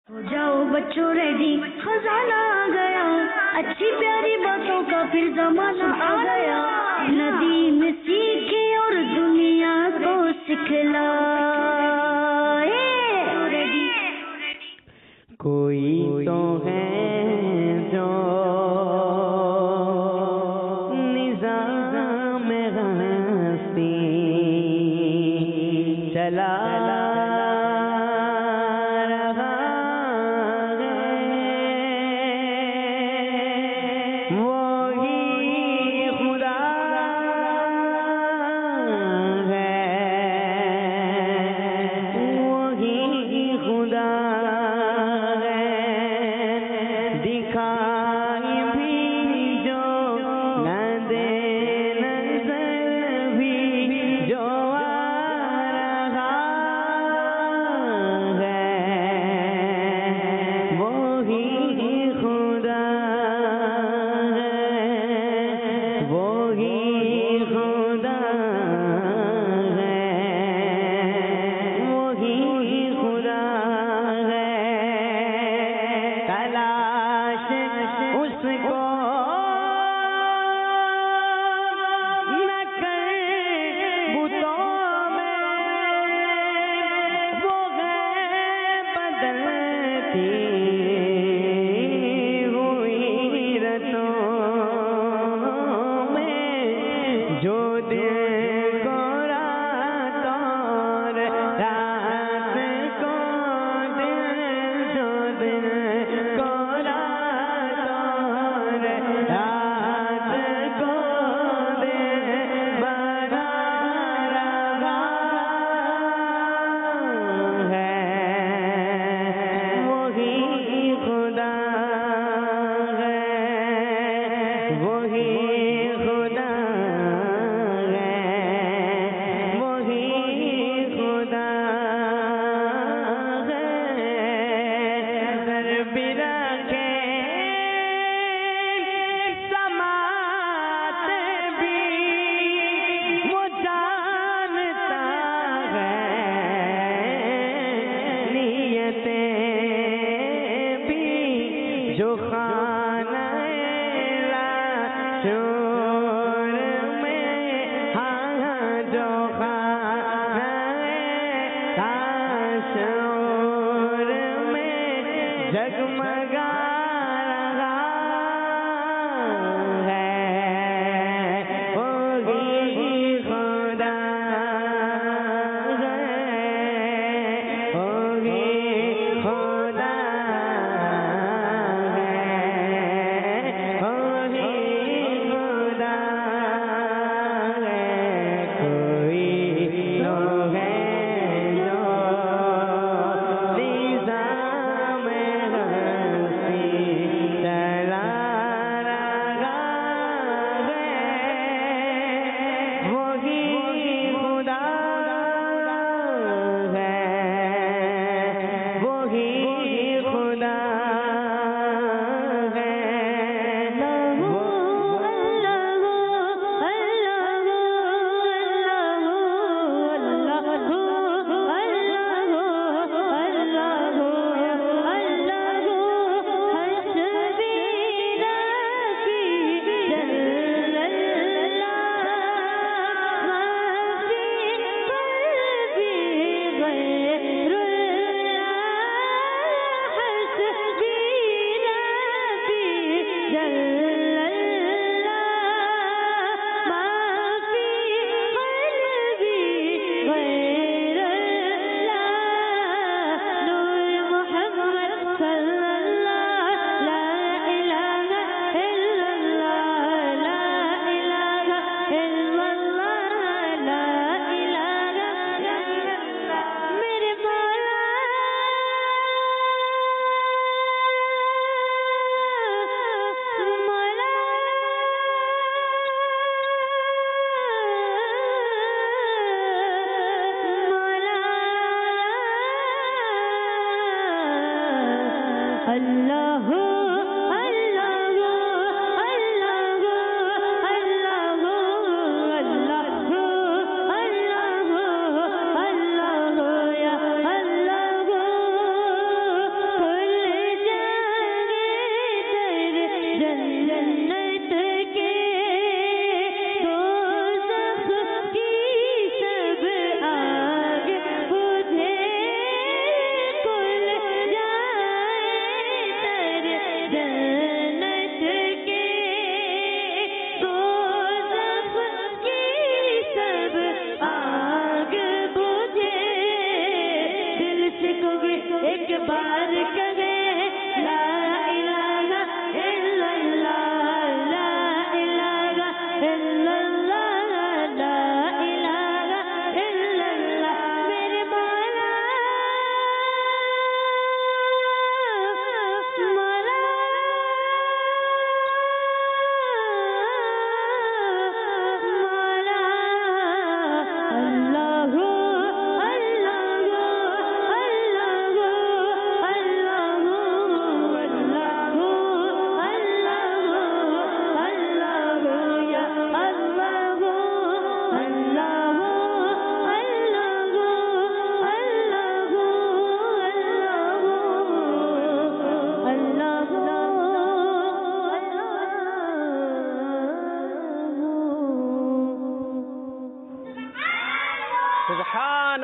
ہو جاؤ بچوں ریڈی، خزانہ آ گیا، اچھی پیاری باتوں کا پھر زمانہ آ گیا، ندی میں سیکھے اور دنیا کو سکھلائے۔ کوئی تو ہے جو نظام ہستی چلا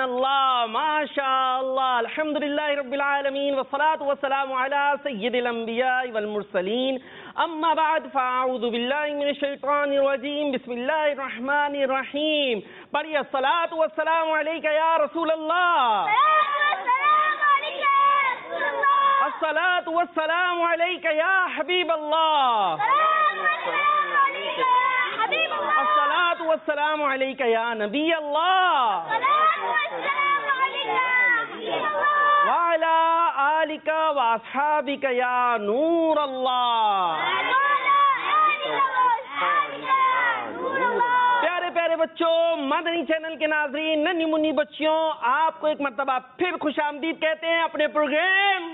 اللہ، ماشاء اللہ، الحمدللہ رب العالمین والصلاة والسلام علی سید الانبیاء والمرسلین، اما بعد فاعوذ باللہ من الشیطان الرجیم، بسم اللہ الرحمن الرحیم. پڑھیے الصلاة والسلام علیکہ یا رسول اللہ، الصلاة والسلام علیکہ یا حبیب اللہ، الصلاة والسلام علیکہ یا نبی اللہ، وعلی آلک واصحابک یا نور اللہ. پیارے پیارے بچوں، مدنی چینل کے ناظرین، ننھی منی بچیوں، آپ کو ایک مرتبہ پھر خوش آمدید کہتے ہیں اپنے پروگرام.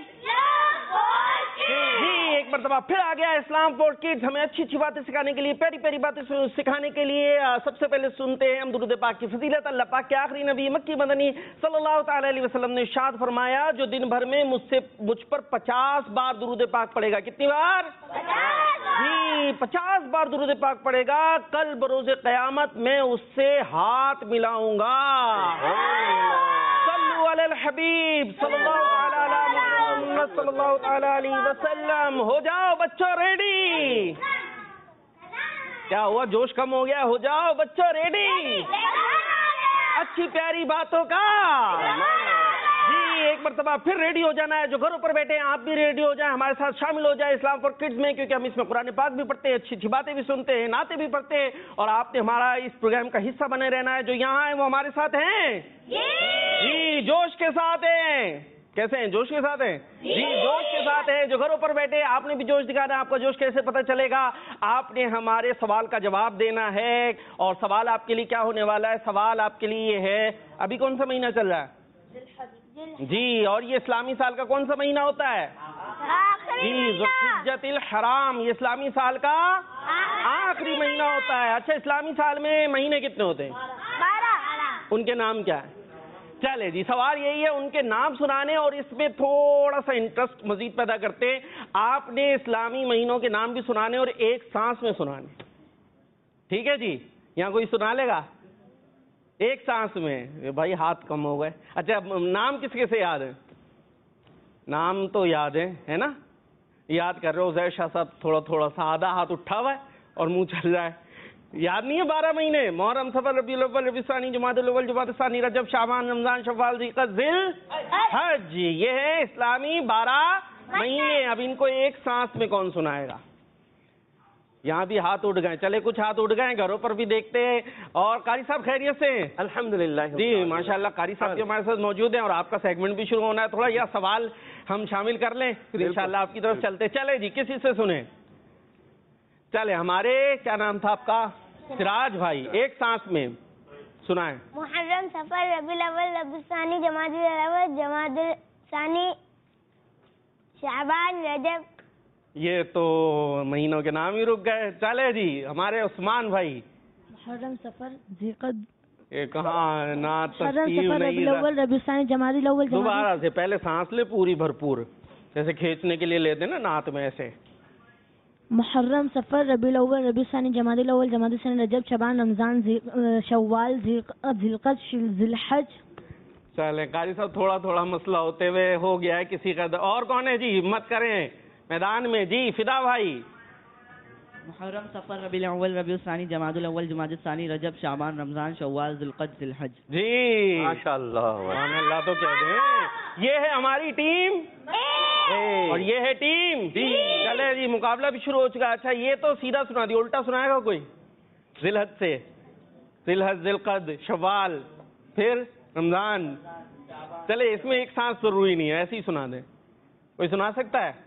جی ایک مرتبہ پھر آ گیا اسلام فور کڈز، ہمیں اچھی اچھی باتیں سکھانے کے لیے، پیاری پیاری باتیں سکھانے کے لیے. سب سے پہلے سنتے ہیں ہم درود پاک کی فضیلت. اللہ پاک کے آخری نبی مکی مدنی صلی اللہ تعالی علیہ وسلم نے ارشاد فرمایا، جو دن بھر میں مجھ پر 50 بار درود پاک پڑھے گا. کتنی بار؟ جی 50 بار درود پاک پڑھے گا، کل بروز قیامت میں اس سے ہاتھ ملاؤں گا. صلو علی الحبیب صلی اللہ تعالی علی محمد صلی اللہ تعالی علیہ وسلم. ہو جاؤ بچوں ریڈی. کیا ہوا، جوش کم ہو گیا؟ ہو جاؤ بچوں ریڈی اچھی پیاری باتوں کا. جی ایک مرتبہ پھر ریڈی ہو جانا ہے. جو گھروں پر بیٹھے ہیں آپ بھی ریڈی ہو جائیں، ہمارے ساتھ شامل ہو جائیں اسلام فور کڈز میں، کیونکہ ہم اس میں قرآن پاک بھی پڑھتے ہیں، اچھی اچھی باتیں بھی سنتے ہیں، نعتیں بھی پڑھتے ہیں، اور آپ نے ہمارا اس پروگرام کا حصہ بنے رہنا ہے. جو یہاں ہیں وہ ہمارے ساتھ ہیں جی، جوش کے ساتھ ہیں. کیسے ہیں؟ جوش کے ساتھ ہیں جی، جوش کے ساتھ ہیں. جو گھروں پر بیٹھے آپ نے بھی جوش دکھانا ہے. آپ کا جوش کیسے پتہ چلے گا؟ آپ نے ہمارے سوال کا جواب دینا ہے. اور سوال آپ کے لیے کیا ہونے والا ہے؟ سوال آپ کے لیے یہ ہے، ابھی کون سا مہینہ چل رہا ہے جی؟ اور یہ اسلامی سال کا کون سا مہینہ ہوتا ہے جی؟ ذوالحجۃ الحرام. یہ اسلامی سال کا آخری مہینہ ہوتا ہے. اچھا، اسلامی سال میں مہینے کتنے ہوتے ہیں؟ 12. ان کے نام کیا ہے؟ چلے جی، سوال یہی ہے ان کے نام سنانے، اور اس میں تھوڑا سا انٹرسٹ مزید پیدا کرتے ہیں. آپ نے اسلامی مہینوں کے نام بھی سنانے اور ایک سانس میں سنانے. ٹھیک ہے جی؟ یہاں کوئی سنا لے گا ایک سانس میں؟ بھائی ہاتھ کم ہو گئے. اچھا، نام کس کس سے یاد ہے؟ نام تو یاد ہے نا؟ یاد کر رہے ہو. زیر شاہ صاحب تھوڑا تھوڑا سا آدھا ہاتھ اٹھا ہوا ہے اور منہ چل رہا ہے. یاد نہیں ہے 12 مہینے؟ محرم، صفر، ربیع الاول، ربیع الثانی، جمادی الاول، جمادی الثانی، رجب، شعبان، رمضان، شوال، ذی القعدہ، ذی الحج. یہ ہے اسلامی 12 مہینے. اب ان کو ایک سانس میں کون سنائے گا؟ یہاں بھی ہاتھ اٹھ گئے. چلے کچھ ہاتھ اٹھ گئے، گھروں پر بھی دیکھتے ہیں. اور قاری صاحب خیریت سے ہیں؟ الحمدللہ جی ماشاءاللہ. قاری صاحب بھی ہمارے ساتھ موجود ہیں، اور آپ کا سیگمنٹ بھی شروع ہونا ہے. تھوڑا یہ سوال ہم شامل کر لیں، پھر انشاءاللہ آپ کی طرف چلتے. چلے جی، کسی سے سنیں. چلے ہمارے کیا نام تھا آپ کا؟ سراج بھائی. ایک سانس میں سنائیں. محرم، صفر، ربیع الاول، ربیع الثانی، جمادی الاول، جمادی الثانی، شعبان، رجب. یہ تو مہینوں کے نام ہی رک گئے. چلے جی ہمارے عثمان بھائی. محرم، صفر، ذی القعدہ. یہ کہاں نہ محرم، صفر، ربیع الاول، ربیع الثانی، جمادی الاول. دوبارہ سے پہلے سانس لے پوری بھرپور، جیسے کھینچنے کے لیے لیتے نا نعت میں ایسے. محرم، صفر، ربیع الاول، ربیع الثانی، جمادی الاول، جمادی الثانی، رجب، شعبان، رمضان، شوال، ذی القعدہ، ذی الحج. چلے قاری صاحب تھوڑا تھوڑا مسئلہ ہوتے ہوئے ہو گیا ہے کسی کا. اور کون ہے جی؟ ہمت کریں میدان میں. جی فدا بھائی. محرم، صفر، ربیع الاول، ربیع الثانی، جمادی الاول، جمادی الثانی، رجب، شعبان، رمضان، شوال، ذی القعدہ، ذی الحج. جی ماشاءاللہ سبحان اللہ. تو کہہ دیں یہ ہے ہماری ٹیم اور یہ ہے ٹیم جی. چلے جی مقابلہ بھی شروع ہو چکا. اچھا یہ تو سیدھا سنا دیا، الٹا سنائے گا کوئی؟ ذی الحج سے، ذی الحج، ذی القعدہ، شوال، پھر رمضان. چلے اس میں ایک سانس ضروری نہیں ہے، ایسے ہی سنا دیں. کوئی سنا سکتا ہے؟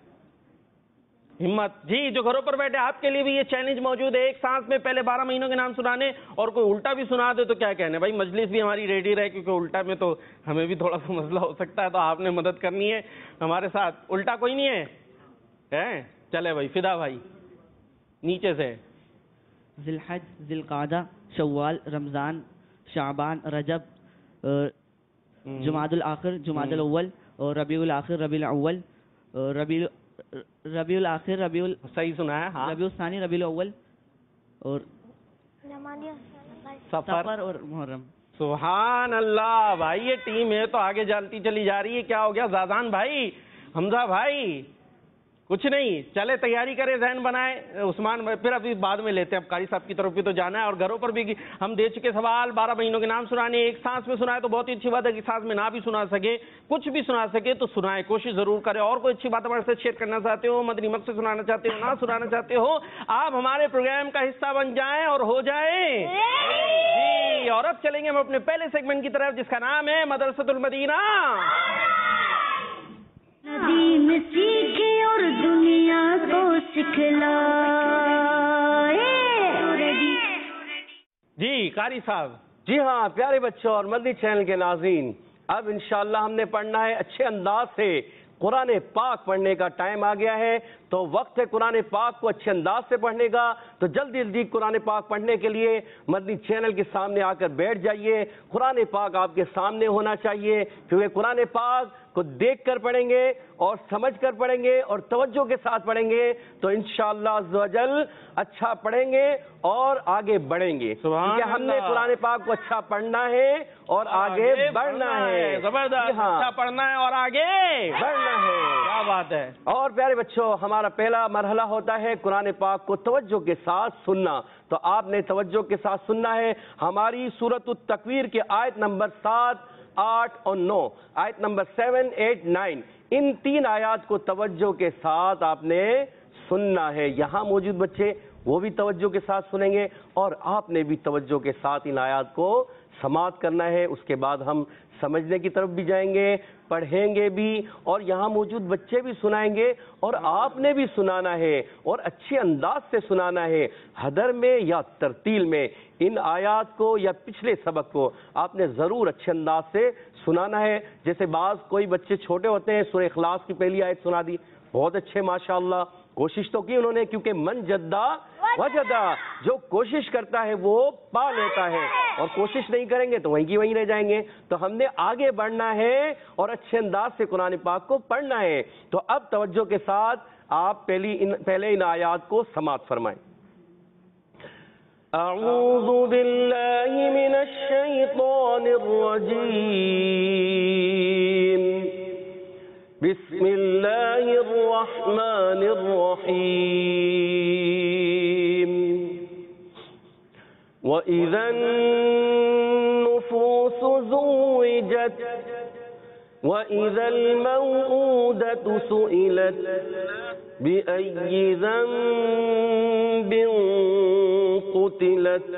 ہمت. جی جو گھروں پر بیٹھے آپ کے لیے بھی یہ چیلنج موجود ہے، ایک سانس میں پہلے 12 مہینوں کے نام سنانے. اور کوئی الٹا بھی سنا دے تو کیا کہنے بھائی، مجلس بھی ہماری ریڈی رہے، کیونکہ الٹا میں تو ہمیں بھی تھوڑا سا مسئلہ ہو سکتا ہے، تو آپ نے مدد کرنی ہے ہمارے ساتھ. الٹا کوئی نہیں ہے؟ چلے بھائی فدا بھائی نیچے سے. ذی الحج، ذی القعدہ، شوال، رمضان، شعبان، رجب، جمادی الآخر، جمادی الاول، اور ربیع الآخر، ربیع الاول، ربیع الآخر، صحیح سنا ہے ہاں. ربیع الثانی، ربیع الاول، اور سفر اور محرم. سبحان اللہ بھائی، یہ ٹیم ہے تو آگے جانتی چلی جا رہی ہے. کیا ہو گیا زادان بھائی، حمزہ بھائی؟ کچھ نہیں، چلے تیاری کرے، ذہن بنائے. عثمان بھائی پھر ابھی بعد میں لیتے ہیں، اب قاری صاحب کی طرف بھی تو جانا ہے اور گھروں پر بھی ہم دے چکے سوال. 12 مہینوں کے نام سنانے، ایک سانس میں سنائے تو بہت ہی اچھی بات ہے. کہ سانس میں نہ بھی سنا سکے، کچھ بھی سنا سکے تو سنائے، کوشش ضرور کرے. اور کوئی اچھی بات ہمارے ساتھ شیئر کرنا چاہتے ہو، مدنی مقصد سنانا چاہتے ہو، نہ سنانا چاہتے ہو، آپ ہمارے پروگرام کا حصہ بن جائیں اور ہو جائیں. جی، اور اب چلیں گے ہم اپنے پہلے سیگمنٹ کی طرف، جس کا نام ہے مدرسۃ المدینہ. ندی میں سیکھے اور دنیا کو سکھلائے. جی قاری صاحب. جی ہاں پیارے بچوں اور مدنی چینل کے ناظرین، اب انشاءاللہ ہم نے پڑھنا ہے اچھے انداز سے. قرآن پاک پڑھنے کا ٹائم آ گیا ہے، تو وقت ہے قرآن پاک کو اچھے انداز سے پڑھنے کا. تو جلدی جلدی قرآن پاک پڑھنے کے لیے مدنی چینل کے سامنے آ کر بیٹھ جائیے. قرآن پاک آپ کے سامنے ہونا چاہیے، کیونکہ قرآن پاک کو دیکھ کر پڑھیں گے اور سمجھ کر پڑھیں گے اور توجہ کے ساتھ پڑھیں گے تو انشاءاللہ عز و جل اچھا پڑھیں گے اور آگے بڑھیں گے. کیونکہ ہم نے قرآن پاک کو اچھا پڑھنا ہے اور آگے بڑھنا ہے. زبردست، اچھا پڑھنا ہے اور آگے بڑھنا ہے. کیا بات ہے. اور پیارے بچوں، ہمارا پہلا مرحلہ ہوتا ہے قرآن پاک کو توجہ کے ساتھ سننا. تو آپ نے توجہ کے ساتھ سننا ہے. ہماری سورۃ التکویر کے آیت نمبر 7، 8 اور 9، آیت نمبر 7، 8، 9، ان 3 آیات کو توجہ کے ساتھ آپ نے سننا ہے. یہاں موجود بچے وہ بھی توجہ کے ساتھ سنیں گے اور آپ نے بھی توجہ کے ساتھ ان آیات کو سماعت کرنا ہے. اس کے بعد ہم سمجھنے کی طرف بھی جائیں گے، پڑھیں گے بھی، اور یہاں موجود بچے بھی سنائیں گے اور آپ نے بھی سنانا ہے اور اچھے انداز سے سنانا ہے. حدر میں یا ترتیل میں ان آیات کو یا پچھلے سبق کو آپ نے ضرور اچھے انداز سے سنانا ہے. جیسے بعض کوئی بچے چھوٹے ہوتے ہیں، سورہ اخلاص کی پہلی آیت سنا دی، بہت اچھے ماشاءاللہ، کوشش تو کی انہوں نے، کیونکہ من جدہ وجدہ، جو کوشش کرتا ہے وہ پا لیتا ہے، اور کوشش نہیں کریں گے تو وہیں کی وہیں رہ جائیں گے. تو ہم نے آگے بڑھنا ہے اور اچھے انداز سے قرآن پاک کو پڑھنا ہے. تو اب توجہ کے ساتھ آپ پہلے ان آیات کو سماعت فرمائیں. اعوذ باللہ من الشیطان الرجیم، بسم اللہ الرحمن الرحیم. وَإِذَا النُّفُوسُ زُوِّجَتْ وَإِذَا الْمَوْءُودَةُ سُئِلَتْ بِأَيِّ ذَنبٍ قُتِلَتْ.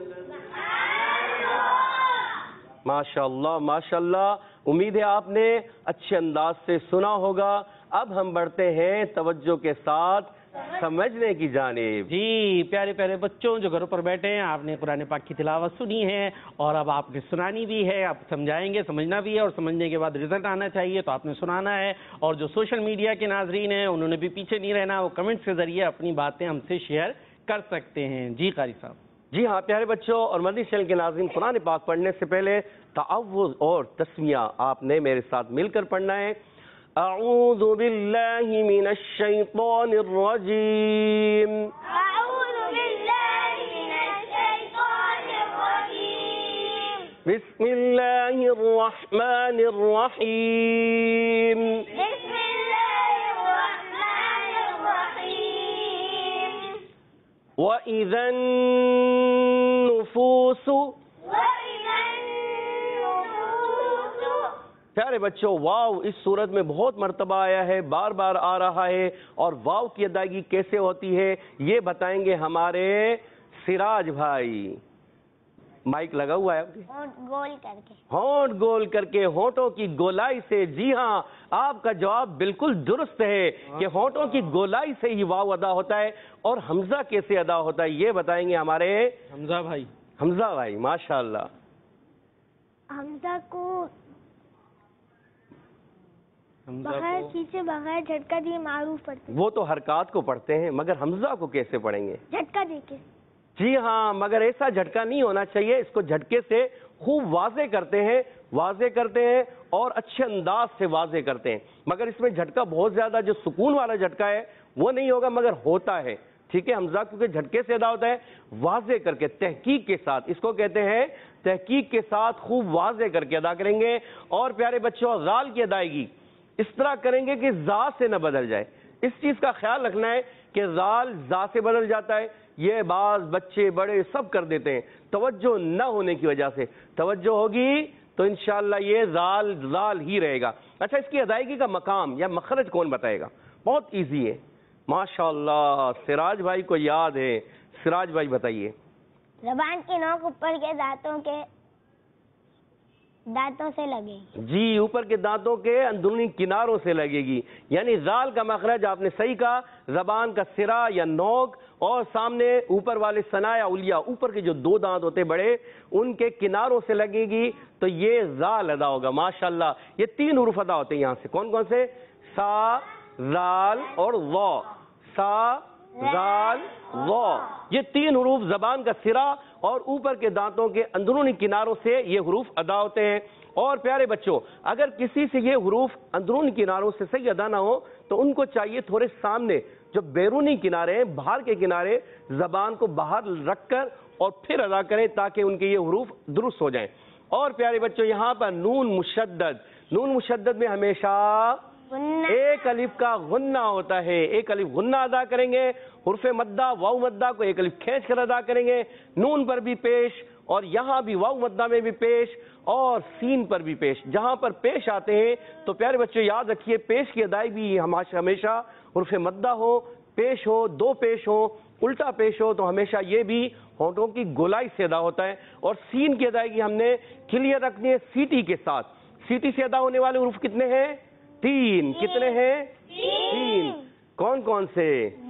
ماشاءاللہ ماشاءاللہ، امید ہے آپ نے اچھے انداز سے سنا ہوگا. اب ہم بڑھتے ہیں توجہ کے ساتھ سمجھنے کی جانب. جی پیارے پیارے بچوں جو گھروں پر بیٹھے ہیں، آپ نے قرآن پاک کی تلاوت سنی ہے اور اب آپ نے سنانی بھی ہے. آپ سمجھائیں گے، سمجھنا بھی ہے، اور سمجھنے کے بعد رزلٹ آنا چاہیے تو آپ نے سنانا ہے. اور جو سوشل میڈیا کے ناظرین ہیں انہوں نے بھی پیچھے نہیں رہنا، وہ کمنٹس کے ذریعے اپنی باتیں ہم سے شیئر کر سکتے ہیں. جی قاری صاحب. جی ہاں پیارے بچوں اور مدنی چینل کے ناظرین، قرآن پاک پڑھنے سے پہلے تعوذ اور تسمیہ آپ نے میرے ساتھ مل کر پڑھنا ہے. اعوذ باللہ من الشیطان الرجیم، أعوذ بالله من الشيطان الرجيم، بسم اللہ الرحمن الرحیم. بسم الله الرحمن الرحيم. وَإِذَا النُّفُوسُ، وإذا النفوس، پیارے بچوں واو اس صورت میں بہت مرتبہ آیا ہے، بار بار آ رہا ہے، اور واو کی ادائیگی کیسے ہوتی ہے یہ بتائیں گے ہمارے سراج بھائی. مائک لگا ہوا ہے آپ کے؟ ہونٹ گول کر کے. ہونٹ گول کر کے، ہونٹوں کی گولائی سے. جی ہاں، آپ کا جواب بالکل درست ہے کہ ہونٹوں کی گولائی سے ہی واو ادا ہوتا ہے. اور حمزہ کیسے ادا ہوتا ہے یہ بتائیں گے ہمارے حمزہ بھائی. حمزہ بھائی ماشاءاللہ. حمزہ کو بغیر کھینچے بغیر جھٹکا دیے معروف پڑھتے ہیں. وہ تو حرکات کو پڑھتے ہیں، مگر حمزہ کو کیسے پڑھیں گے؟ جھٹکا دے کے. جی ہاں، مگر ایسا جھٹکا نہیں ہونا چاہیے. اس کو جھٹکے سے خوب واضح کرتے ہیں اور اچھے انداز سے واضح کرتے ہیں. مگر اس میں جھٹکا بہت زیادہ جو سکون والا جھٹکا ہے وہ نہیں ہوگا، مگر ہوتا ہے. ٹھیک ہے, حمزہ کیونکہ جھٹکے سے ادا ہوتا ہے, واضح کر کے تحقیق کے ساتھ, اس کو کہتے ہیں تحقیق کے ساتھ خوب واضح کر کے ادا کریں گے. اور پیارے بچوں, غال کی ادائیگی اس طرح کریں گے کہ زا سے نہ بدل جائے. اس چیز کا خیال رکھنا ہے کہ غال زا سے بدل جاتا ہے, یہ بعض بچے بڑے سب کر دیتے ہیں توجہ نہ ہونے کی وجہ سے. توجہ ہوگی تو انشاءاللہ یہ زال ہی رہے گا. اچھا, اس کی ادائیگی کا مقام یا مخرج کون بتائے گا؟ بہت ایزی ہے ماشاءاللہ, سراج بھائی کو یاد ہے. سراج بھائی بتائیے. زبان کی نوک اوپر کے دانتوں سے لگے گی. جی, اوپر کے دانتوں کے اندرونی کناروں سے لگے گی. یعنی زال کا مخرج آپ نے صحیح کہا, زبان کا سرا یا نوک اور سامنے اوپر والے ثنایا علیہ, اوپر کے جو 2 دانت ہوتے بڑے, ان کے کناروں سے لگے گی تو یہ زال ادا ہوگا. ماشاءاللہ, یہ 3 حروف ادا ہوتے ہیں یہاں سے. کون کون سے؟ سا, زال اور وا. سا, زال, وا, یہ 3 حروف زبان کا سرا اور اوپر کے دانتوں کے اندرونی کناروں سے یہ حروف ادا ہوتے ہیں. اور پیارے بچوں, اگر کسی سے یہ حروف اندرونی کناروں سے صحیح ادا نہ ہو تو ان کو چاہیے تھوڑے سامنے جو بیرونی کنارے ہیں, باہر کے کنارے, زبان کو باہر رکھ کر اور پھر ادا کریں تاکہ ان کے یہ حروف درست ہو جائیں. اور پیارے بچوں, یہاں پر نون مشدد میں ہمیشہ ایک الف کا غنہ ہوتا ہے. ایک الف غنہ ادا کریں گے. حرف مدہ واو مدہ کو ایک الف کھینچ کر ادا کریں گے. نون پر بھی پیش, اور یہاں بھی واو مدہ میں بھی پیش, اور سین پر بھی پیش. جہاں پر پیش آتے ہیں تو پیارے بچوں یاد رکھیے, پیش کی ادائیگی ہمیشہ حرف مدہ ہو, پیش ہو, 2 پیش ہو, الٹا پیش ہو تو ہمیشہ یہ بھی ہونٹوں کی گولائی سے ادا ہوتا ہے. اور سین کی ادائیگی ہم نے کلیئر رکھنی ہے سیٹی کے ساتھ. سیٹی سے ادا ہونے والے حروف کتنے ہیں؟ 3. کتنے ہیں؟ 3. کون کون سے؟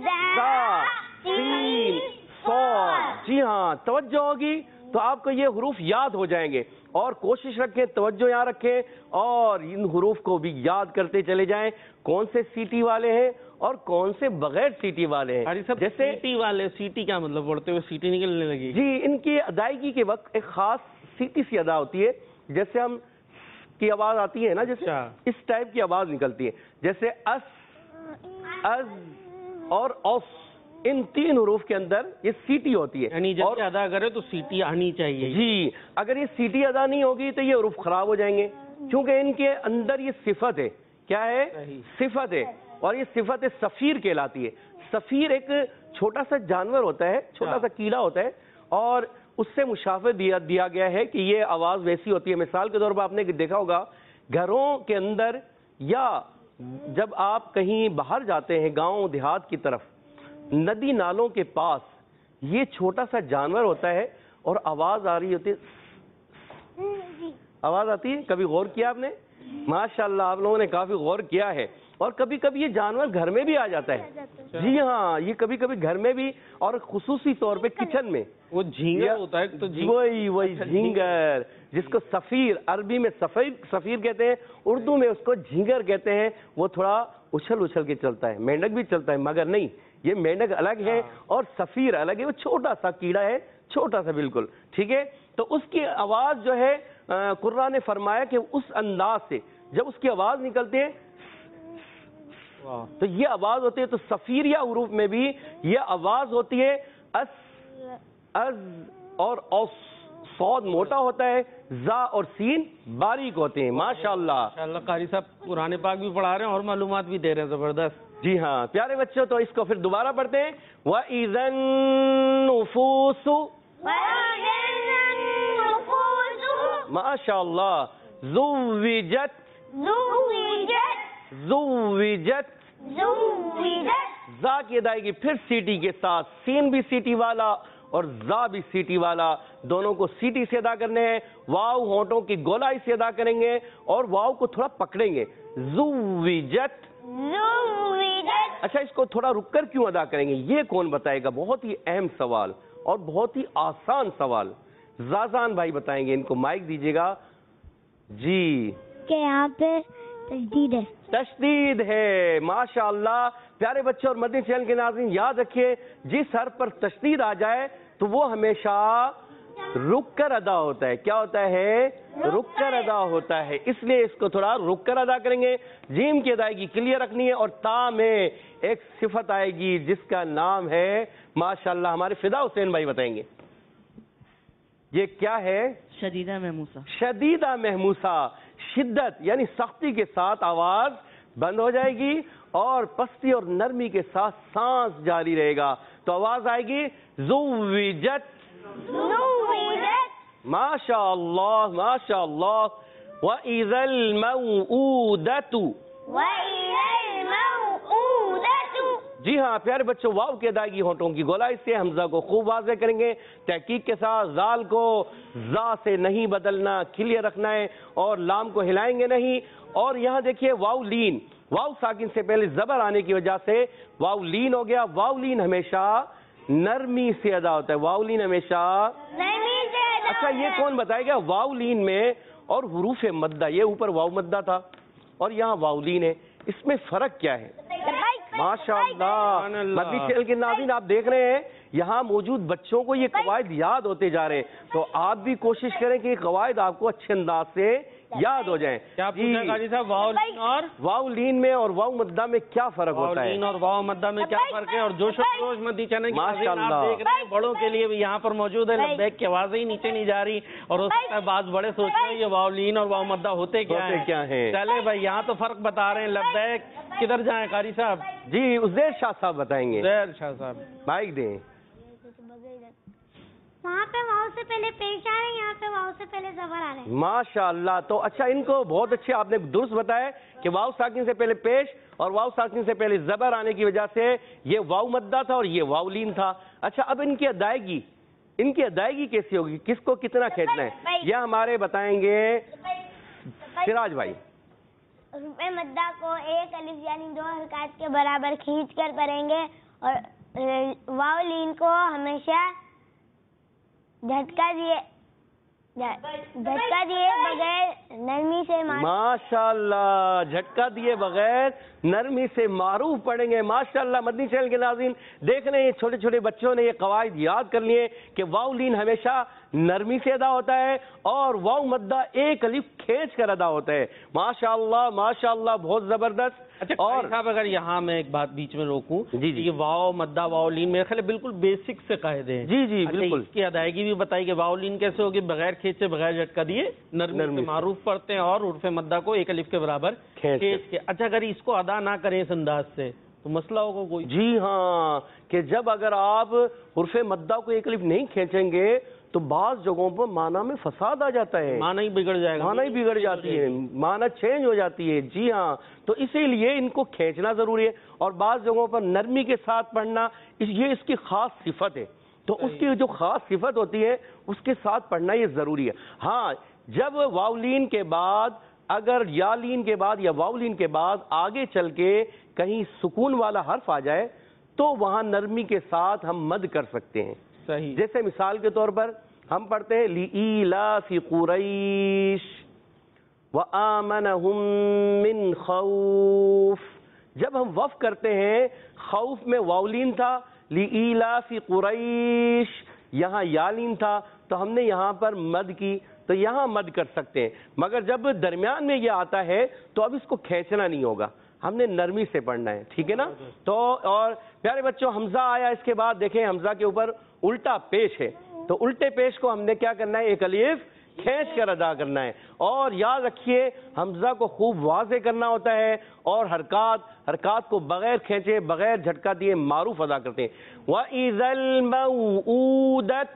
زا, سین, صاد. جی ہاں, توجہ ہوگی تو آپ کو یہ حروف یاد ہو جائیں گے. اور کوشش رکھیں, توجہ یہاں رکھیں اور ان حروف کو بھی یاد کرتے چلے جائیں, کون سے سیٹی والے ہیں اور کون سے بغیر سیٹی والے ہیں. جیسے سیٹی والے, سیٹی کیا مطلب؟ پڑھتے ہوئے سیٹی نکلنے لگی؟ جی, ان کی ادائیگی کے وقت ایک خاص سیٹی سی ادا ہوتی ہے. جیسے ہم کی آواز آتی ہے نا, جیسے اس ٹائپ کی آواز نکلتی ہے, جیسے اس, از اور اوس, ان 3 حروف کے اندر یہ سیٹی ہوتی ہے. یعنی جب ادا کرے تو سیٹی آنی چاہیے. جی, اگر یہ سیٹی ادا نہیں ہوگی تو یہ حروف خراب ہو جائیں گے, کیونکہ ان کے اندر یہ صفت ہے. کیا ہے؟ صفت ہے, اور یہ صفت صفیر کہلاتی ہے. صفیر ایک چھوٹا سا جانور ہوتا ہے, چھوٹا سا کیڑا ہوتا ہے, اور اس سے مشابہ دیا گیا ہے کہ یہ آواز ویسی ہوتی ہے. مثال کے طور پر آپ نے دیکھا ہوگا گھروں کے اندر یا جب آپ کہیں باہر جاتے ہیں گاؤں دیہات کی طرف, ندی نالوں کے پاس یہ چھوٹا سا جانور ہوتا ہے اور آواز آ رہی ہوتی ہے, آواز آتی ہے. کبھی غور کیا آپ نے؟ ماشاءاللہ, آپ لوگوں نے کافی غور کیا ہے. اور کبھی کبھی یہ جانور گھر میں بھی آ جاتا ہے. جی ہاں, یہ کبھی کبھی گھر میں بھی, اور خصوصی طور پہ کچن میں. وہ جھینگر ہوتا ہے تو وہی جھینگر, جس کو صفیر, عربی میں صفیر کہتے ہیں, اردو میں اس کو جھینگر کہتے ہیں. وہ تھوڑا اچھل کے چلتا ہے, مینڈک بھی چلتا ہے مگر نہیں, یہ مینڈک الگ ہے اور صفیر الگ ہے. وہ چھوٹا سا کیڑا ہے, چھوٹا سا بالکل, ٹھیک ہے. تو اس کی آواز جو ہے قرآن نے فرمایا کہ اس انداز سے جب اس کی آواز نکلتی ہے تو یہ آواز ہوتی ہے. تو صفیریہ حروف میں بھی یہ آواز ہوتی ہے اس, از اور اوس. صاد موٹا ہوتا ہے, زا اور سین باریک ہوتے ہیں. ماشاءاللہ. قاری صاحب قرآن پاک بھی پڑھا رہے ہیں اور معلومات بھی دے رہے ہیں, زبردست. جی ہاں پیارے بچوں, تو اس کو پھر دوبارہ پڑھتے ہیں. وَإِذَا النُّفُوسُ, ماشاءاللہ, زُوِّجَتْ, زا کی ادائیگی پھر سیٹی کے ساتھ, سین بھی سیٹی والا اور زا بھی سیٹی والا, دونوں کو سیٹی سے ادا کرنے ہیں. واو ہونٹوں کی گولائی سے ادا کریں گے اور واو کو تھوڑا پکڑیں گے. زُوِّجَتْ. اچھا, اس کو تھوڑا رک کر کیوں ادا کریں گے, یہ کون بتائے گا؟ بہت ہی اہم سوال اور بہت ہی آسان سوال. زازان بھائی بتائیں گے, ان کو مائک دیجیے گا. جی, کہ یہاں پہ تشدید ہے. تشدید ہے. ماشاءاللہ. پیارے بچے اور مدنی چینل کے ناظرین یاد رکھیے, جس حرف پر تشدید آ جائے تو وہ ہمیشہ رک کر ادا ہوتا ہے. کیا ہوتا ہے؟ رک کر ادا ہوتا ہے. اس لیے اس کو تھوڑا رک کر ادا کریں گے. جیم کی ادائیگی کلیئر رکھنی ہے. اور تا میں ایک صفت آئے گی جس کا نام ہے ماشاءاللہ ہمارے فدا حسین بھائی بتائیں گے. یہ کیا ہے؟ شدیدہ محموسہ. شدیدہ محموسہ. شدت یعنی سختی کے ساتھ آواز بند ہو جائے گی اور پستی اور نرمی کے ساتھ سانس جاری رہے گا. تو آواز آئے گی زوجت. ماشاء اللہ ماشاء اللہ. وَإِذَا الْمَوْءُودَةُ. جی ہاں پیارے بچوں، واو کی ادائیگی ہونٹوں کی گولائی سے حمزہ کو خوب واضح کریں گے. تحقیق کے ساتھ زال کو زا سے نہیں بدلنا، کلیئر رکھنا ہے اور لام کو ہلائیں گے نہیں. اور یہاں دیکھیے واو لین، واو ساکن سے پہلے زبر آنے کی وجہ سے واو لین ہو گیا. واو لین ہمیشہ نرمی سے ادا ہوتا ہے. واو لین ہمیشہ اچھا یہ کون بتائے گا؟ واو لین میں اور حروف مدہ، یہ اوپر واو مدہ تھا اور یہاں واو لین ہے، اس میں فرق کیا ہے؟ ماشاءاللہ. مدنی چینل کے ناظرین آپ دیکھ رہے ہیں یہاں موجود بچوں کو یہ قواعد یاد ہوتے جا رہے ہیں، تو آپ بھی کوشش کریں کہ یہ قواعد آپ کو اچھے انداز سے یاد ہو جائیں. کیا پوچھا قاری صاحب؟ واو لین اور واو لین میں اور واو مدہ میں کیا فرق ہوتا ہے؟ واو لین اور واو مدہ میں کیا فرق ہے؟ اور جوش و خروش مدنی چینل کے ناظرین ماشاءاللہ. آپ دیکھ رہے ہیں بڑوں کے لیے بھی یہاں پر موجود ہے. لبیک کی آوازیں ہی نیچے نہیں جا رہی اور ہو سکتا ہے بعض بڑے سوچ رہے ہیں یہ واو لین اور واو مدہ ہوتے کیا ہیں. چلے بھائی یہاں تو فرق بتا رہے ہیں. لبیک کدھر جائیں قاری صاحب؟ جی عزیر شاہ صاحب بتائیں گے. زیر شاہ صاحب مائک دیں. وہاں پہ واؤ سے پہلے پیش آ رہے ہیں، یہاں پہ واؤ سے پہلے زبر آ رہے ہیں. ماشاءاللہ. تو اچھا ان کو بہت اچھے آپ نے درست بتایا کہ واو ساکن سے پہلے پیش اور واو ساکن سے پہلے زبر آنے کی وجہ سے یہ واو مدہ تھا اور یہ واو لین تھا. اچھا اب ان کی ادائیگی کیسی ہوگی؟ کس کو کتنا کھینچنا ہے یہ ہمارے بتائیں گے سراج بھائی. روپے مدہ کو ایک الف یعنی 2 حرکات کے برابر کھینچ کر کریں گے اور واو لین کو ہمیشہ جھٹکا دیے بغیر نرمی سے ماشاءاللہ. جھٹکا دیے بغیر نرمی سے معروف پڑھیں گے. ماشاءاللہ. مدنی چینل کے ناظرین دیکھ رہے ہیں چھوٹے چھوٹے بچوں نے یہ قواعد یاد کر لیے کہ واو لین ہمیشہ نرمی سے ادا ہوتا ہے اور واو مدہ ایک الف کھینچ کر ادا ہوتا ہے. ماشاءاللہ ماشاءاللہ بہت زبردست. اور صاحب اگر یہاں میں ایک بات بیچ میں روکوں، جی یہ واو مدہ واو لین میرے خیال بالکل بیسک سے قاعدے ہیں. جی جی بالکل. اس کی ادائیگی بھی بتائی کہ واو لین کیسے ہوگی؟ بغیر کھینچے بغیر جھٹکا دیے نرمی سے معروف پڑھتے ہیں اور حرف مدہ کو ایک الف کے برابر کھینچ کے. اچھا اگر اس کو ادا نہ کریں اس انداز سے تو مسئلہ ہوگا کوئی؟ جی ہاں کہ جب اگر آپ حرف مدہ کو ایک الف نہیں کھینچیں گے تو بعض جگہوں پر معنی میں فساد آ جاتا ہے. معنی ہی بگڑ جائے گا. معنی ہی بگڑ جاتی ہے، معنی چینج ہو جاتی ہے. جی ہاں تو اسی لیے ان کو کھینچنا ضروری ہے اور بعض جگہوں پر نرمی کے ساتھ پڑھنا یہ اس کی خاص صفت ہے. تو اس کی جو خاص صفت ہوتی ہے اس کے ساتھ پڑھنا یہ ضروری ہے. ہاں جب واولین کے بعد اگر یا لین کے بعد یا واولین کے بعد آگے چل کے کہیں سکون والا حرف آ جائے تو وہاں نرمی کے ساتھ ہم مد کر سکتے ہیں. صحیح. جیسے مثال کے طور پر ہم پڑھتے ہیں لِإِيلَافِ قُرَيْشٍ وَآمَنَهُم مِّن خَوْفٍ. جب ہم وقف کرتے ہیں خوف میں واولین تھا، لِإِيلَافِ قُرَيْشٍ یہاں یالین تھا تو ہم نے یہاں پر مد کی تو یہاں مد کر سکتے ہیں. مگر جب درمیان میں یہ آتا ہے تو اب اس کو کھینچنا نہیں ہوگا، ہم نے نرمی سے پڑھنا ہے. ٹھیک ہے نا؟ تو اور پیارے بچوں حمزہ آیا اس کے بعد دیکھیں حمزہ کے اوپر الٹا پیش ہے تو الٹے پیش کو ہم نے کیا کرنا ہے؟ ایک الف کھینچ کر ادا کرنا ہے. اور یاد رکھیے حمزہ کو خوب واضح کرنا ہوتا ہے اور حرکات کو بغیر کھینچے بغیر جھٹکا دیے معروف ادا کرتے ہیں. وَإِذَا الْمَوْءُودَةُ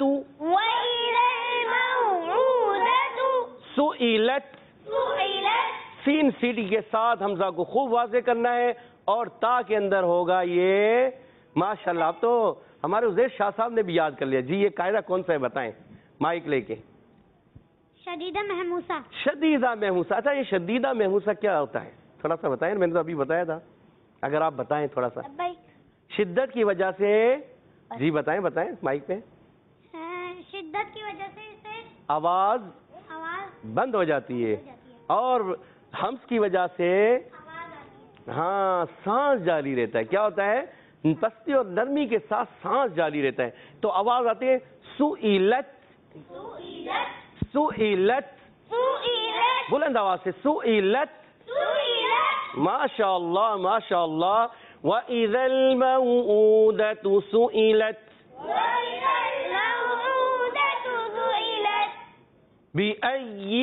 سُئِلَتْ. سین سیٹی کے ساتھ حمزہ کو خوب واضح کرنا ہے اور تا کے اندر ہوگا یہ ماشاءاللہ. اب تو ہمارے عزیر شاہ صاحب نے بھی یاد کر لیا. جی یہ قاعدہ کون سا ہے بتائیں مائک لے کے. شدیدہ محموسہ. شدیدہ محموسہ. اچھا یہ شدیدہ محموسہ کیا ہوتا ہے تھوڑا سا بتائیں، میں نے تو ابھی بتایا تھا، اگر آپ بتائیں تھوڑا سا. شدت کی وجہ سے. جی بتائیں مائک پہ. شدت کی وجہ سے اسے آواز بند ہو جاتی ہے اور ہمس کی وجہ سے ہاں سانس جاری رہتا ہے. کیا ہوتا ہے؟ پستی اور نرمی کے ساتھ سانس جاری رہتا ہے تو آواز آتی ہے سُئِلَتْ. سئلت, بلند آواز سے, سئلت, ماشاء اللہ ماشاء اللہ. وَإِذَا الْمَوْءُودَةُ سُئِلَتْ بِأَيِّ.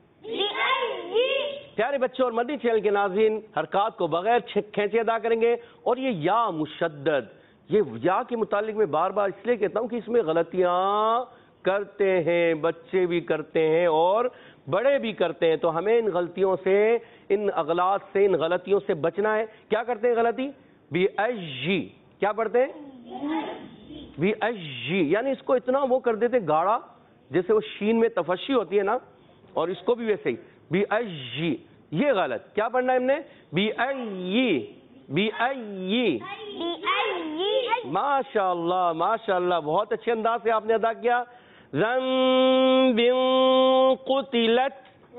پیارے بچوں اور مدنی چینل کے ناظرین, حرکات کو بغیر کھینچے ادا کریں گے. اور یہ یا مشدد, یہ یا کے متعلق میں بار بار اس لیے کہتا ہوں کہ اس میں غلطیاں کرتے ہیں, بچے بھی کرتے ہیں اور بڑے بھی کرتے ہیں. تو ہمیں ان غلطیوں سے, ان اغلاط سے, ان غلطیوں سے بچنا ہے. کیا کرتے ہیں غلطی؟ بِأَيِّ, کیا پڑھتے ہیں؟ بِأَيِّ, یعنی اس کو اتنا وہ کر دیتے گاڑا, جیسے وہ شین میں تفشی ہوتی ہے نا, اور اس کو بھی ویسے ہی بِأَيِّ. یہ غلط. کیا پڑھنا ہے ہم نے؟ بِأَيِّ, بِأَيِّ. ماشاء اللہ ماشاء اللہ, بہت اچھے انداز سے آپ نے ادا کیا. ذنب قتلت.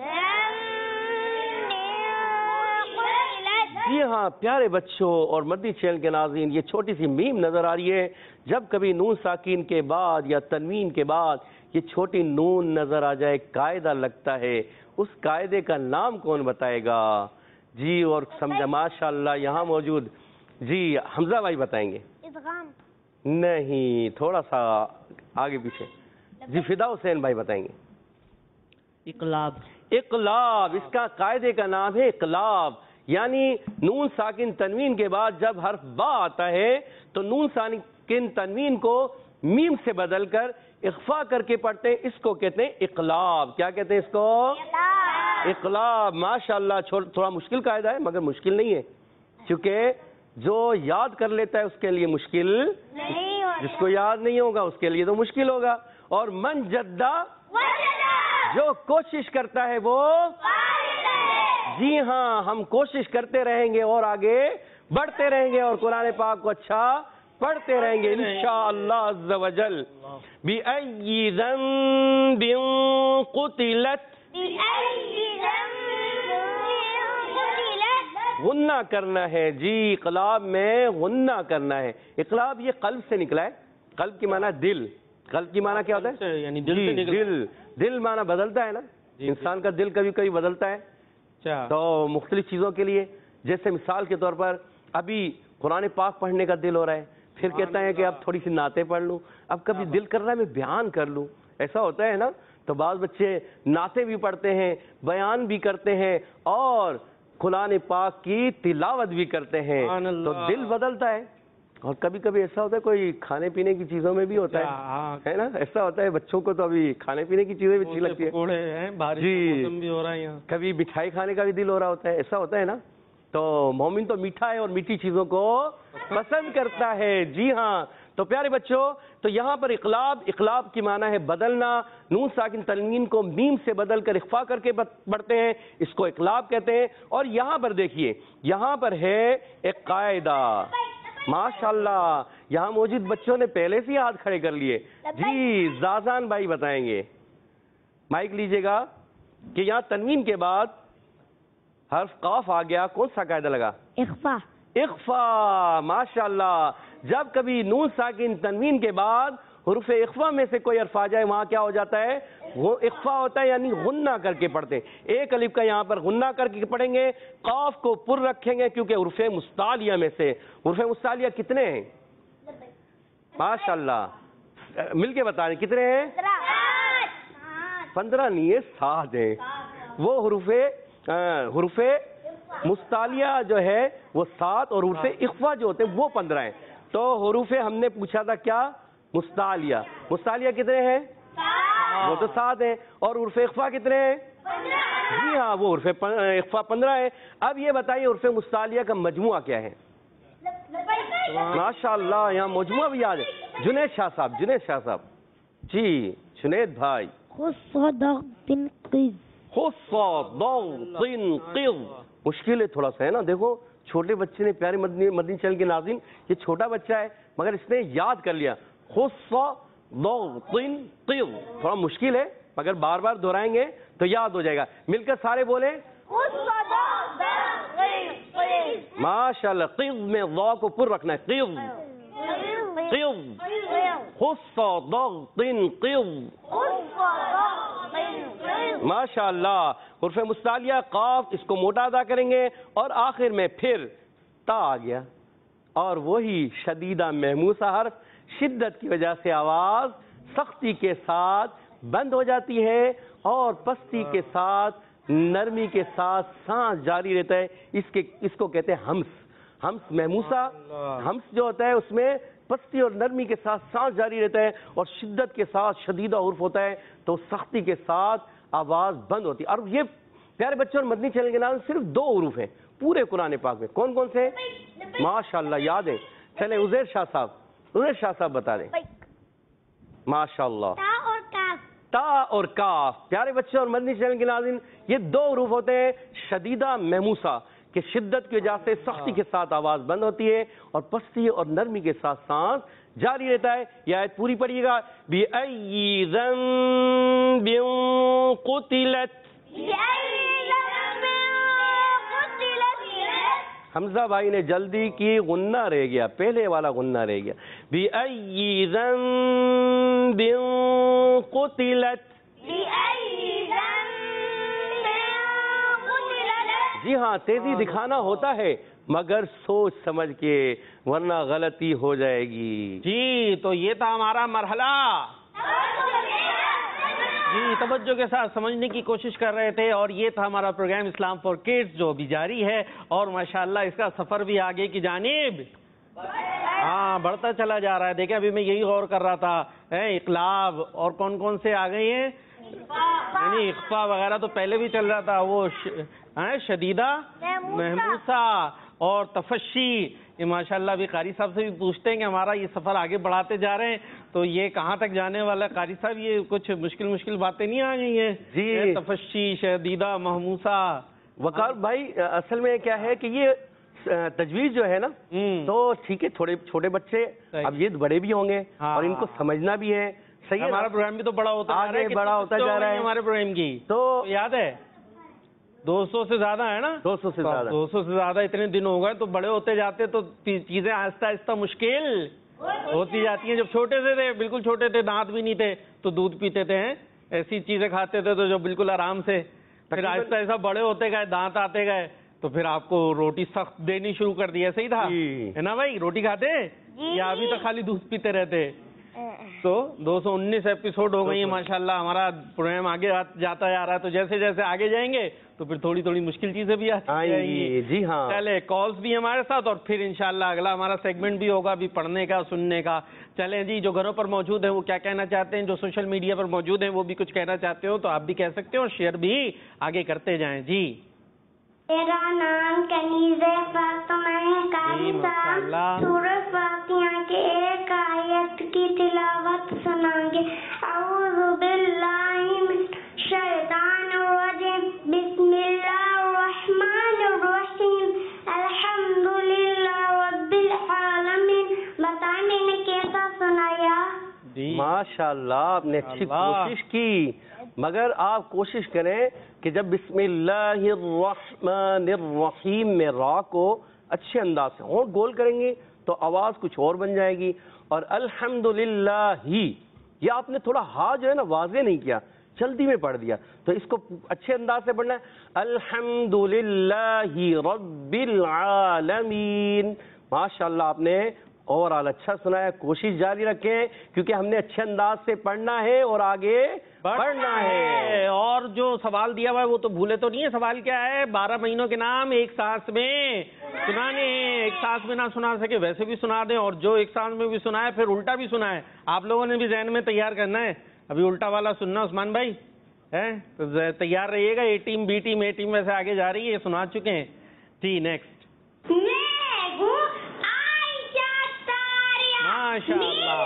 جی ہاں پیارے بچوں اور مدنی چینل کے ناظرین, یہ چھوٹی سی میم نظر آ رہی ہے. جب کبھی نون ساکین کے بعد یا تنوین کے بعد یہ چھوٹی نون نظر آ جائے, قاعدہ لگتا ہے. اس قاعدے کا نام کون بتائے گا؟ جی, اور سمجھا ماشاء اللہ یہاں موجود جی حمزہ بھائی بتائیں گے. نہیں, تھوڑا سا آگے پیچھے. جی فدا حسین بھائی بتائیں گے. اقلاب. اقلاب, اس کا قاعدے کا نام ہے اقلاب. یعنی نون ساکن تنوین کے بعد جب حرف با آتا ہے تو نون ساکن تنوین کو میم سے بدل کر اخفا کر کے پڑھتے ہیں. اس کو کہتے ہیں اقلاب. کیا کہتے ہیں اس کو؟ اقلاب. ماشاءاللہ, تھوڑا مشکل قاعدہ ہے مگر مشکل نہیں ہے, کیونکہ جو یاد کر لیتا ہے اس کے لیے مشکل نہیں, جس کو یاد نہیں ہوگا اس کے لیے تو مشکل ہوگا. اور من جدہ, جو کوشش کرتا ہے وہ. جی ہاں, ہم کوشش کرتے رہیں گے اور آگے بڑھتے رہیں گے اور قرآن پاک کو اچھا پڑھتے رہیں گے انشاءاللہ عز و جل. بِأَيِّ ذَنبٍ قُتِلَتْ. غنہ کرنا ہے جی, اقلاب میں غنہ کرنا ہے. اقلاب یہ قلب سے نکلا ہے. قلب کی معنی دل. قلب کی معنی کیا ہوتا ہے؟ یعنی دل سے نکلا. دل معنی بدلتا ہے نا, انسان کا دل کبھی کبھی بدلتا ہے تو مختلف چیزوں کے لیے. جیسے مثال کے طور پر ابھی قرآن پاک پڑھنے کا دل ہو رہا ہے, پھر کہتا ہے کہ اب تھوڑی سی نعتیں پڑھ لوں, اب کبھی دل کر رہا ہے میں بیان کر لوں. ایسا ہوتا ہے نا. تو بعض بچے نعتیں بھی پڑھتے ہیں, بیان بھی کرتے ہیں اور قرآن پاک کی تلاوت بھی کرتے ہیں. تو دل بدلتا ہے. اور کبھی کبھی ایسا ہوتا ہے کوئی کھانے پینے کی چیزوں میں بھی ہوتا ہے نا, ایسا ہوتا ہے بچوں کو تو ابھی کھانے پینے کی چیزیں بھی اچھی لگتی ہے. جی, بھی ہو رہا ہے یہاں. کبھی مٹھائی کھانے کا بھی دل ہو رہا ہوتا ہے, ایسا ہوتا ہے نا. تو مومن تو میٹھا ہے اور میٹھی چیزوں کو پسند کرتا ہے. جی ہاں, تو پیارے بچوں, تو یہاں پر اقلاب, اقلاب کی معنی ہے بدلنا. نون ساکن تنوین کو میم سے بدل کر اخفا کر کے پڑھتے ہیں, اس کو اقلاب کہتے ہیں. اور یہاں پر دیکھیے, یہاں پر ہے ایک قاعدہ. ماشاءاللہ, یہاں موجود بچوں نے پہلے سے ہاتھ کھڑے کر لیے. جی زازان بھائی بتائیں گے, مائک لیجئے گا, کہ یہاں تنوین کے بعد حرف قاف آ گیا, کون سا قاعدہ لگا؟ اخفا. اخفا. ماشاءاللہ, جب کبھی نون ساکن تنوین کے بعد حروف اخفا میں سے کوئی حرف آ جائے وہاں کیا ہو جاتا ہے؟ وہ اخفا ہوتا ہے, یعنی غنہ کر کے پڑھتے ہیں. ایک الف کا یہاں پر غنہ کر کے پڑھیں گے, قاف کو پر رکھیں گے کیونکہ حروف مستعلیہ میں سے. حروف مستعلیہ کتنے ہیں؟ ماشاءاللہ, مل کے بتا رہے کتنے ہیں؟ 15 نہیں ہے, 7 ہیں. وہ حروف مستعلیہ جو ہے وہ 7 اور حروف اخفا جو ہوتے ہیں وہ 15 ہیں. تو حروف ہم نے پوچھا تھا کیا؟ مستعلیہ. مستعلیہ کتنے ہیں؟ وہ تو 7 ہیں. اور حروف اخفا کتنے ہیں؟ جی ہاں, وہ حروف اخفا 15 ہیں. اب یہ بتائیے حروف مستعلیہ کا مجموعہ کیا ہے؟ ماشاءاللہ, یہاں مجموعہ بھی یاد ہے. جنید شاہ صاحب, جنید شاہ صاحب. جی جنید بھائی. مشکل ہے تھوڑا سا, ہے نا. دیکھو چھوٹے بچے نے, پیارے مدنی چینل کے ناظرین, یہ چھوٹا بچہ ہے مگر اس نے یاد کر لیا. تھوڑا مشکل ہے مگر بار بار دہرائیں گے تو یاد ہو جائے گا. مل کر سارے بولیں ماشاءاللہ. قض میں ضا کو پر رکھنا ہے. قض. قض خص ضغط قض. ماشاء اللہ. حرف مستعلیہ قاف اس کو موٹا ادا کریں گے اور آخر میں پھر تا آ گیا اور وہی شدیدہ محموسہ حرف شدت کی وجہ سے آواز سختی کے ساتھ بند ہو جاتی ہے اور پستی کے ساتھ نرمی کے ساتھ سانس جاری رہتا ہے. اس کو کہتے ہیں ہمس. ہمس محموسہ ہمس جو ہوتا ہے اس میں پستی اور نرمی کے ساتھ سانس جاری رہتا ہے اور شدت کے ساتھ شدیدہ حرف ہوتا ہے تو سختی کے ساتھ آواز بند ہوتی ہے. اور یہ پیارے بچوں اور مدنی چینل کے نام صرف 2 حروف ہیں پورے قرآن پاک میں. کون کون سے؟ ماشاءاللہ یاد ہے. چلیں عزیر شاہ صاحب بتا دیں. ماشاءاللہ. تا اور کاف. پیارے بچے اور مدنی چینل کے ناظرین یہ 2 حروف ہوتے ہیں شدیدہ محموسہ کہ شدت کی وجہ سے سختی کے ساتھ آواز بند ہوتی ہے اور پستی اور نرمی کے ساتھ سانس جاری رہتا ہے. یہ آیت پوری پڑھیے گا. بِأَيِّ ذَنبٍ قُتِلَتْ. حمزہ بھائی نے جلدی کی غنہ رہ گیا, پہلے والا غنہ رہ گیا. بِأَيِّ ذَنبٍ قُتِلَتْ. جی ہاں تیزی دکھانا ہوتا ہے مگر سوچ سمجھ کے ورنہ غلطی ہو جائے گی. جی تو یہ تھا ہمارا مرحلہ. جی توجہ کے ساتھ سمجھنے کی کوشش کر رہے تھے اور یہ تھا ہمارا پروگرام اسلام فار کڈز جو ابھی جاری ہے اور ماشاءاللہ اس کا سفر بھی آگے کی جانب بڑھتا چلا جا رہا ہے. دیکھیں ابھی میں یہی غور کر رہا تھا اقلاب اور کون سے آ گئی ہیں یعنی اخفا وغیرہ تو پہلے بھی چل رہا تھا. وہ شدیدہ محموسہ اور تفشی. یہ ماشاءاللہ ابھی قاری صاحب سے بھی پوچھتے ہیں کہ ہمارا یہ سفر آگے بڑھاتے جا رہے ہیں تو یہ کہاں تک جانے والا ہے قاری صاحب؟ یہ کچھ مشکل باتیں نہیں آ گئی ہیں؟ جی تفشی شدیدہ محموسہ. وقار بھائی اصل میں کیا ہے کہ یہ تجویز جو ہے نا تو ٹھیک ہے تھوڑے چھوٹے بچے اب یہ بڑے بھی ہوں گے اور ان کو سمجھنا بھی ہے. صحیح ہے. ہمارا پروگرام بھی تو بڑا ہوتا جا رہا ہے ہمارے پروگرام کی. تو یاد ہے 200 سے زیادہ ہے نا. 200 سے زیادہ اتنے دن ہو گئے تو بڑے ہوتے جاتے تو چیزیں آہستہ آہستہ مشکل ہوتی جاتی ہیں. جب چھوٹے سے تھے بالکل چھوٹے تھے دانت بھی نہیں تھے تو دودھ پیتے تھے ایسی چیزیں کھاتے تھے تو جو بالکل آرام سے. پھر آہستہ آہستہ بڑے ہوتے گئے دانت آتے گئے تو پھر آپ کو روٹی سخت دینی شروع کر دی. صحیح تھا ہے نا بھائی؟ روٹی کھاتے یا ابھی تک خالی دودھ پیتے رہتے؟ تو 219 ایپیسوڈ ہو گئی ہیں ماشاءاللہ. ہمارا پروگرام آگے جاتا جا رہا ہے تو جیسے جیسے آگے جائیں گے تو پھر تھوڑی مشکل چیزیں بھی آتی جائیں گی. جی ہاں چلے کالز بھی ہمارے ساتھ اور پھر انشاءاللہ اگلا ہمارا سیگمنٹ بھی ہوگا بھی پڑھنے کا سننے کا. چلیں جی جو گھروں پر موجود ہیں وہ کیا کہنا چاہتے ہیں, جو سوشل میڈیا پر موجود ہیں وہ بھی کچھ کہنا چاہتے ہو تو آپ بھی کہہ سکتے ہیں اور شیئر بھی آگے کرتے جائیں. جی میرا نام کنیز فاطمہ ہے. قاری صاحب سورۃ فاتحہ کے ایک آیت کی تلاوت سنائیں گے. اعوذ باللہ من الشیطان الرجیم بسم اللہ الرحمن الرحیم الحمدللہ رب العالمین. بتائیں میں نے کیسا سنایا؟ ماشاءاللہ آپ نے اچھی کوشش کی مگر آپ کوشش کریں کہ جب بسم اللہ الرحمن الرحیم میں را کو اچھے انداز سے اور گول کریں گے تو آواز کچھ اور بن جائے گی. اور الحمدللہ ہی یہ آپ نے تھوڑا ہا جو ہے نا واضح نہیں کیا, جلدی میں پڑھ دیا تو اس کو اچھے انداز سے پڑھنا ہے. الحمدللہ رب العالمین. ماشاءاللہ آپ نے اور اچھا سنا ہے. کوشش جاری رکھیں کیونکہ ہم نے اچھے انداز سے پڑھنا ہے اور آگے بڑھنا ہے. اور جو سوال دیا ہوا ہے وہ تو بھولے تو نہیں ہے. سوال کیا ہے؟ 12 مہینوں کے نام ایک سانس میں سنانے ہیں. ایک سانس میں نہ سنا سکے ویسے بھی سنا دیں اور جو ایک سانس میں بھی سنا ہے پھر الٹا بھی سنا ہے. آپ لوگوں نے بھی ذہن میں تیار کرنا ہے. ابھی الٹا والا سننا عثمان بھائی ہے تو تیار رہیے گا. اے ٹیم بی ٹیم ویسے آگے جا رہی ہے سنا چکے ہیں. جی نیکسٹ. ماشاءاللہ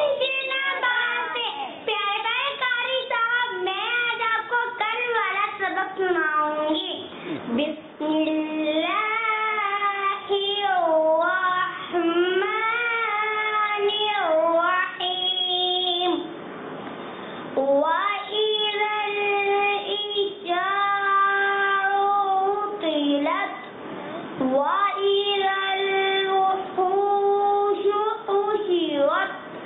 سناؤں گی. بسم اللہ الرحمن الرحیم. وَإِذَا الْإِشَارُ عُطِّلَتْ وَإِذَا الْوُحُوشُ حُشِرَتْ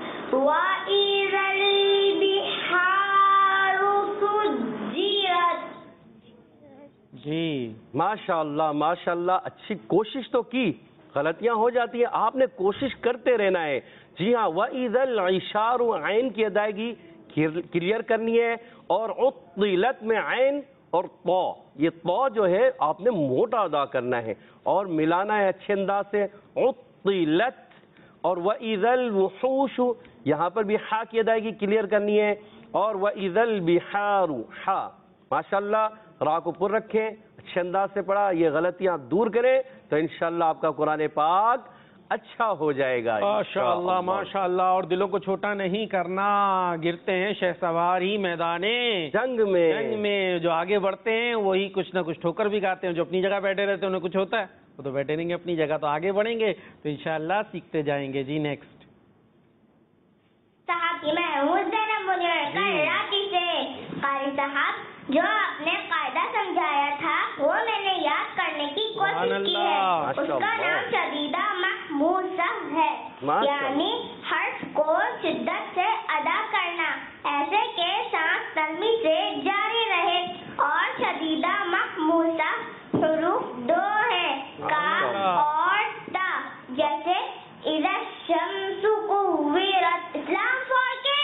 ماشاءاللہ اچھی کوشش تو کی، غلطیاں ہو جاتی ہیں، آپ نے کوشش کرتے رہنا ہے. جی ہاں، وَإِذَا الْعِشَارُ عین کی ادائیگی کلیئر کرنی ہے، اور عطلت میں عین اور طا، یہ طا جو ہے آپ نے موٹا ادا کرنا ہے اور ملانا ہے اچھے انداز سے. عطلت اور وَإِذَا الْوُحُوشُ یہاں پر بھی حا کی ادائیگی کلیئر کرنی ہے، اور وَإِذَا الْبِحَارُ حا. ماشاءاللہ را کو پر رکھیں، اچھے انداز سے پڑھا، یہ غلطیاں دور کریں تو انشاءاللہ آپ کا قرآن پاک اچھا ہو جائے گا. ماشاءاللہ ماشاءاللہ. اور دلوں کو چھوٹا نہیں کرنا، گرتے ہیں شہ سوار ہی میدان جنگ میں جو آگے بڑھتے ہیں وہی کچھ نہ کچھ ٹھوکر بھی کھاتے ہیں. جو اپنی جگہ بیٹھے رہتے ہیں انہیں کچھ ہوتا ہے، وہ تو بیٹھے رہیں گے اپنی جگہ، تو آگے بڑھیں گے تو انشاءاللہ سیکھتے جائیں گے. جی نیکسٹ. صاحب میں ہوں زینب منیر کراچی سے. قاری صاحب جو آپ نے قاعدہ سمجھایا تھا وہ میں نے یاد کرنے کی کوشش کی ہے. اس کا نام شدیدہ محموسہ ہے، یعنی حرف کو شدت سے ادا کرنا ایسے کہ سانس نرمی سے جاری رہے. اور شدیدہ محموسہ حروف دو ہیں، کاف اور تا، جیسے اذا الشمس کوورت. اسلام فور کے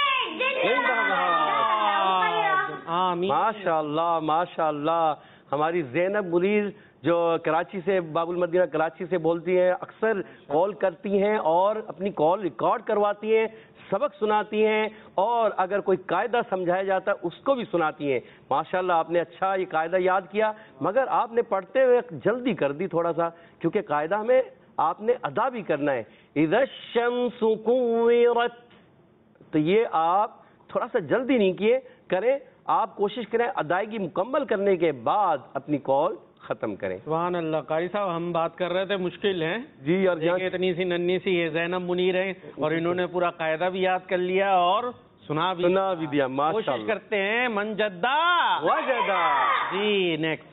ماشاءاللہ. ہماری زینب منیر جو کراچی سے، باب المدینہ کراچی سے بولتی ہیں، اکثر کال کرتی ہیں اور اپنی کال ریکارڈ کرواتی ہیں، سبق سناتی ہیں، اور اگر کوئی قاعدہ سمجھایا جاتا ہے اس کو بھی سناتی ہیں. ماشاءاللہ آپ نے اچھا یہ قاعدہ یاد کیا، مگر آپ نے پڑھتے ہوئے جلدی کر دی تھوڑا سا، کیونکہ قاعدہ ہمیں آپ نے ادا بھی کرنا ہے. اذا الشمس کوورت، تو یہ آپ تھوڑا سا جلدی نہیں کیے کریں، آپ کوشش کریں ادائیگی مکمل کرنے کے بعد اپنی کال ختم کریں. سبحان اللہ. قاری صاحب ہم بات کر رہے تھے مشکل ہے جی، اور اتنی سی ننھی سی یہ زینب منیر ہیں اور انہوں نے پورا قاعدہ بھی یاد کر لیا اور سنا بھی دیا. کوشش کرتے ہیں من جدہ وجدہ. جی نیکسٹ.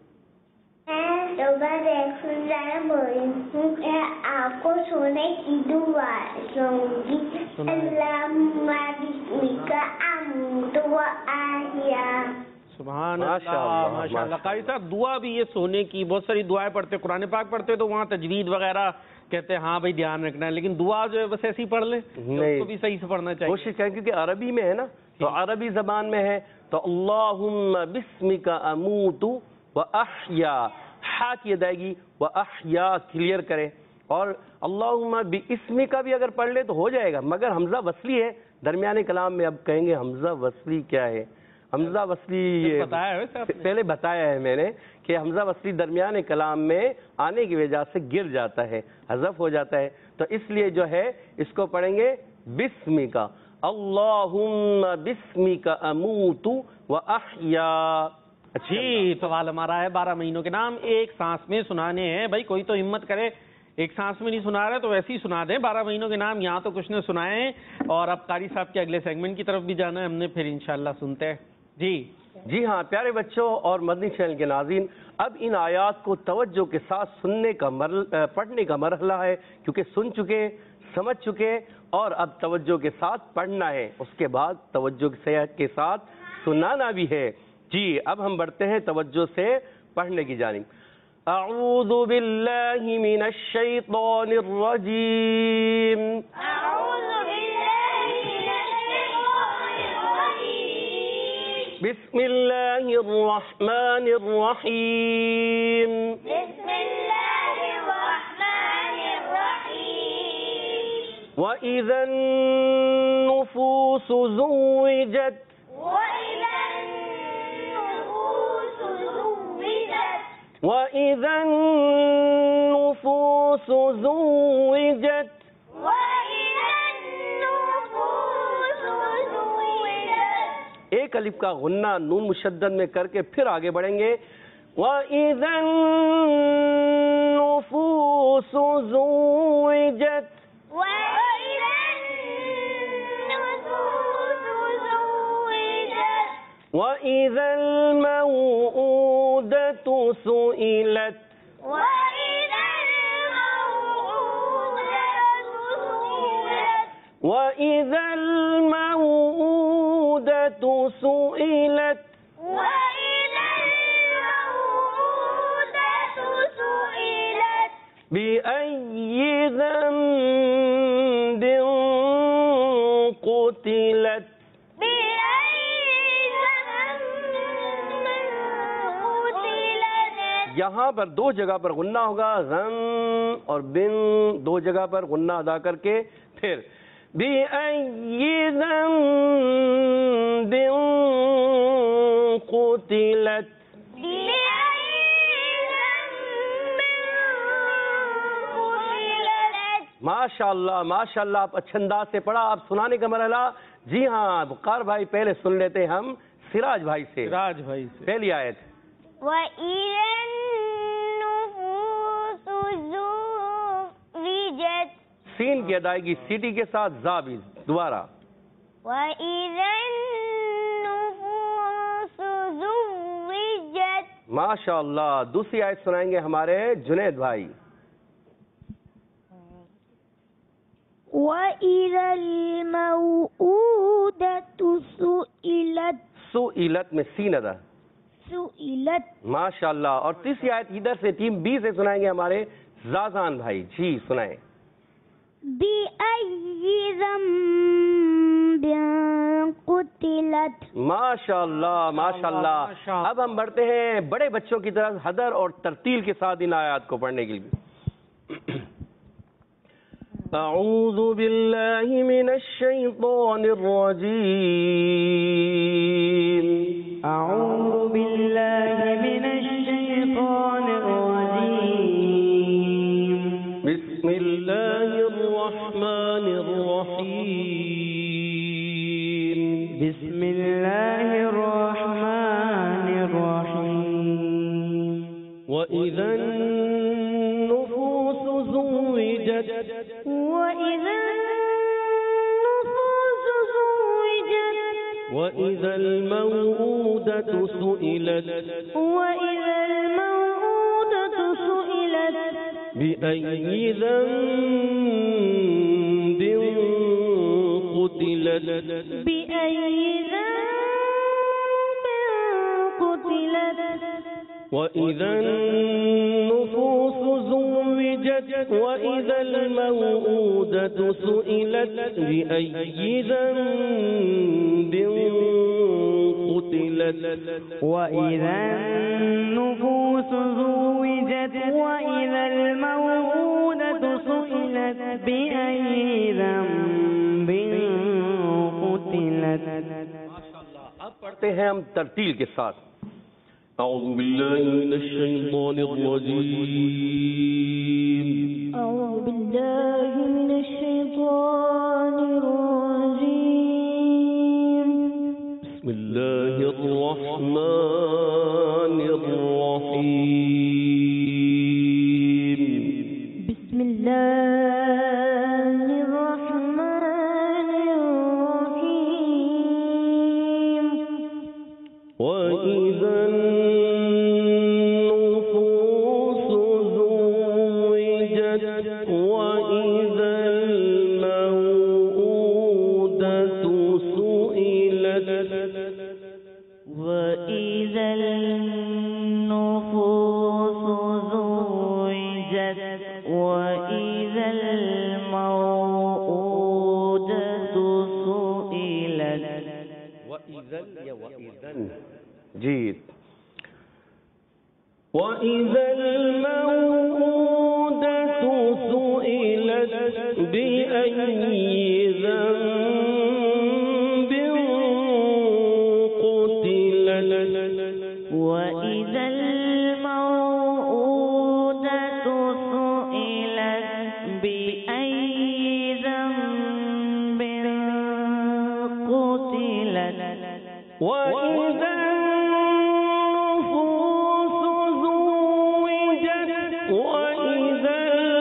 آپ کو سونے کی دعا سنوں گی. اللہم بسمک اموت و احیا. سبحان اللہ ماشاءاللہ. قاری صاحب دعا بھی یہ سونے کی، بہت ساری دعائیں پڑھتے، قرآن پاک پڑھتے تو وہاں تجوید وغیرہ کہتے ہیں ہاں بھائی دھیان رکھنا ہے، لیکن دعا جو ہے بس ایسی پڑھ لیں، اس کو بھی صحیح سے پڑھنا چاہیے. کوشش کریں کیونکہ عربی میں ہے نا، تو عربی زبان میں ہے، تو اللہم بسمک اموت و احیا، حا کی ادائیگی و احیا کلیئر کریں. اور اللہم باسمی کا بھی اگر پڑھ لے تو ہو جائے گا، مگر حمزہ وصلی ہے درمیانے کلام میں. اب کہیں گے حمزہ وصلی کیا ہے؟ حمزہ وصلی پہلے بتایا ہے میں نے کہ حمزہ وصلی درمیان کلام میں آنے کی وجہ سے گر جاتا ہے، حذف ہو جاتا ہے، تو اس لیے جو ہے اس کو پڑھیں گے بسمی کا. اللہم بسمی کا اموت و احیا. جی سوال ہمارا ہے 12 مہینوں کے نام ایک سانس میں سنانے ہیں. بھائی کوئی تو ہمت کرے، ایک سانس میں نہیں سنا رہے تو ویسے ہی سنا دیں. 12 مہینوں کے نام یہاں تو کچھ نے سنائے ہیں، اور اب قاری صاحب کے اگلے سیگمنٹ کی طرف بھی جانا ہے ہم نے، پھر انشاءاللہ سنتے ہیں. جی ہاں پیارے بچوں اور مدنی چینل کے ناظرین، اب ان آیات کو توجہ کے ساتھ سننے کا پڑھنے کا مرحلہ ہے، کیونکہ سن چکے، سمجھ چکے، اور اب توجہ کے ساتھ پڑھنا ہے، اس کے بعد توجہ کے ساتھ سنانا بھی ہے. جی اب ہم بڑھتے ہیں توجہ سے پڑھنے کی جانب. اعوذ باللہ من الشیطان الرجیم. بسم اللہ الرحمن الرحیم. بسم اللہ الرحمن الرحیم. وَإِذَا النُّفُوسُ زُوِّجَتْ. وَإِذَا النُّفُوسُ زُوِّجَتْ. وَإِذَا النُّفُوسُ زُوِّجَتْ. ایک الف کا غنہ نون مشدد میں کر کے پھر آگے بڑھیں گے. وَإِذَا النُّفُوسُ زُوِّجَتْ. وَإِذَا النُّفُوسُ زُوِّجَتْ. وَإِذَا الْمَوْءُودَةُ سُئِلَتْ. وَإِذَا الْمَوْءُودَةُ سُئِلَتْ. وَإِذَا الْمَوْءُودَةُ سُئِلَتْ. وَإِذَا الْمَوْءُودَةُ بأي ذنب قتلت यहाँ पर दो जगह पर गुन्ना होगा, गम और बिन, दो जगह पर गुन्ना अदा करके फिर बिअय्यि ज़ंबिन क़ुतिलत। माशाअल्लाह माशाअल्लाह, आप अच्छे अंदाज से पढ़ा। आप सुनाने का मरहला। जी हाँ बुकार भाई, पहले सुन लेते हैं हम सिराज भाई से। सिराज भाई से पहली आयत। सीन की अदायगी सीटी के साथ जाबिज। दोबारा। माशाअल्लाह। दूसरी आयत सुनाएंगे हमारे जुनैद भाई। सुइलत में सीन अदा। सुइलत। माशाअल्लाह। और तीसरी आयत इधर से टीम बी से सुनाएंगे हमारे जाजान भाई। जी सुनाए। माशाअल्लाह माशाअल्लाह। अब हम बढ़ते हैं बड़े बच्चों की तरफ, हदर और तरतील के साथ इन आयत को पढ़ने के लिए। अऊज़ु बिल्लाहि मिनश शैतानिर रजीम। अऊज़ु बिल्लाहि मिनश शैतानिर रजीम। बिस्मिल्लाहिर रहमानिर रहीम। बिस्मिल्लाहिर रहमानिर रहीम। वइज़न नुफूसु ज़ुविजत। وإذا الموءودة سئلت بأي ذنب قتلت وإذا النفوس زوجت وإذا الموءودة سئلت بأي ذنب قتلت وإذا النفوس زوجت وإذا الموءودة سئلت بأي ذنب قتلت। अब पढ़ते हैं हम तरतील के साथ। أعوذ بالله من الشيطان الرجيم। أعوذ بالله من الشيطان الرجيم. بسم الله الرحمن الرحيم. بسم الله الرحمن الرحيم. وإذا النفوس زوجت وإذا الموءودة سئلت وإذا النفوس زوجت وإذا الموءودة سئلت وإذن يا وإذن جيد وإذا الموءودة سئلت بأي ذنب قتلت وإذا الموءودة سئلت بأي ذنب قتلت وإذا النفوس زوجت وإذا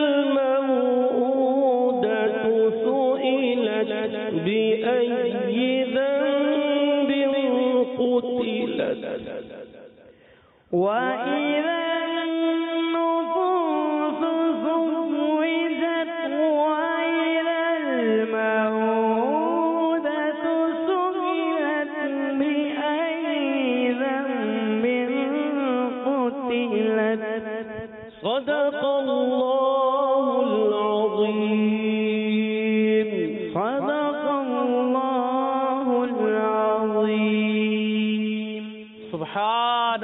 الموءودة سئلت بأي ذنب قتلت وإذا النفوس زوجت وإذا الموءودة سئلت بأي ذنب قتلت صدق الله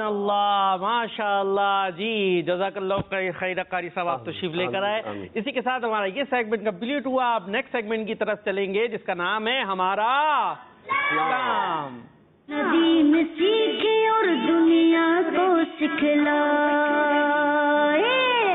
اللہ ماشاء اللہ جی، جزاک اللہ خیر قاری صاحب، آپ تشریف لے کر آئے. اسی کے ساتھ ہمارا یہ سیگمنٹ کمپلیٹ ہوا. اب نیکسٹ سیگمنٹ کی طرف چلیں گے جس کا نام ہے ہمارا اسلام. ندی میں سیکھے اور دنیا کو سکھلائے.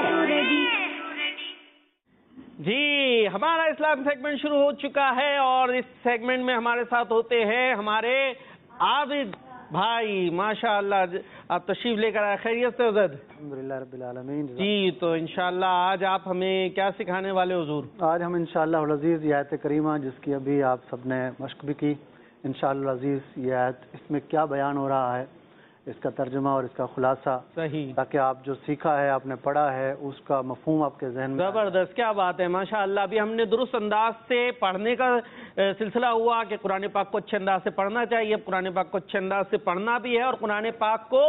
جی ہمارا اسلام سیگمنٹ شروع ہو چکا ہے اور اس سیگمنٹ میں ہمارے ساتھ ہوتے ہیں ہمارے عابد بھائی. ماشاء اللہ آپ تشریف لے کر آئے. خیریت سے حضرت؟ الحمدللہ رب العالمین. جی تو انشاءاللہ آج آپ ہمیں کیا سکھانے والے حضور؟ آج ہم انشاءاللہ العزیز یہ آیت کریمہ جس کی ابھی آپ سب نے مشق بھی کی، انشاءاللہ العزیز یہ آیت اس میں کیا بیان ہو رہا ہے، اس کا ترجمہ اور اس کا خلاصہ، صحیح، تاکہ آپ جو سیکھا ہے، آپ نے پڑھا ہے، اس کا مفہوم آپ کے ذہن میں. زبردست، کیا بات ہے ماشاءاللہ. ابھی ہم نے درست انداز سے پڑھنے کا سلسلہ ہوا کہ قرآن پاک کو اچھے انداز سے پڑھنا چاہیے. قرآن پاک کو اچھے انداز سے پڑھنا بھی ہے اور قرآن پاک کو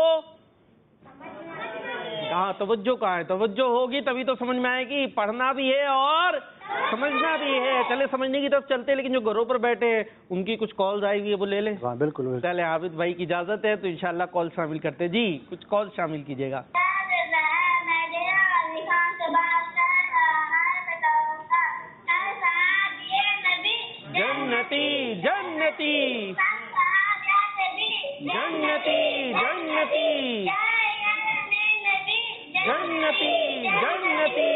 کہاں توجہ کہاں ہے؟ توجہ ہوگی تبھی تو سمجھ میں آئے گی. پڑھنا بھی ہے اور سمجھنا بھی ہے. چلے سمجھنے کی طرف چلتے، لیکن جو گھروں پر بیٹھے ہیں ان کی کچھ کالز آئی ہوئی ہے وہ لے لیں. ہاں بالکل. چلے عابد بھائی کی اجازت ہے تو انشاءاللہ کال شامل کرتے. جی کچھ کال شامل کیجیے گا. جنتی جنتی جنتی جنتی جنتی جنتی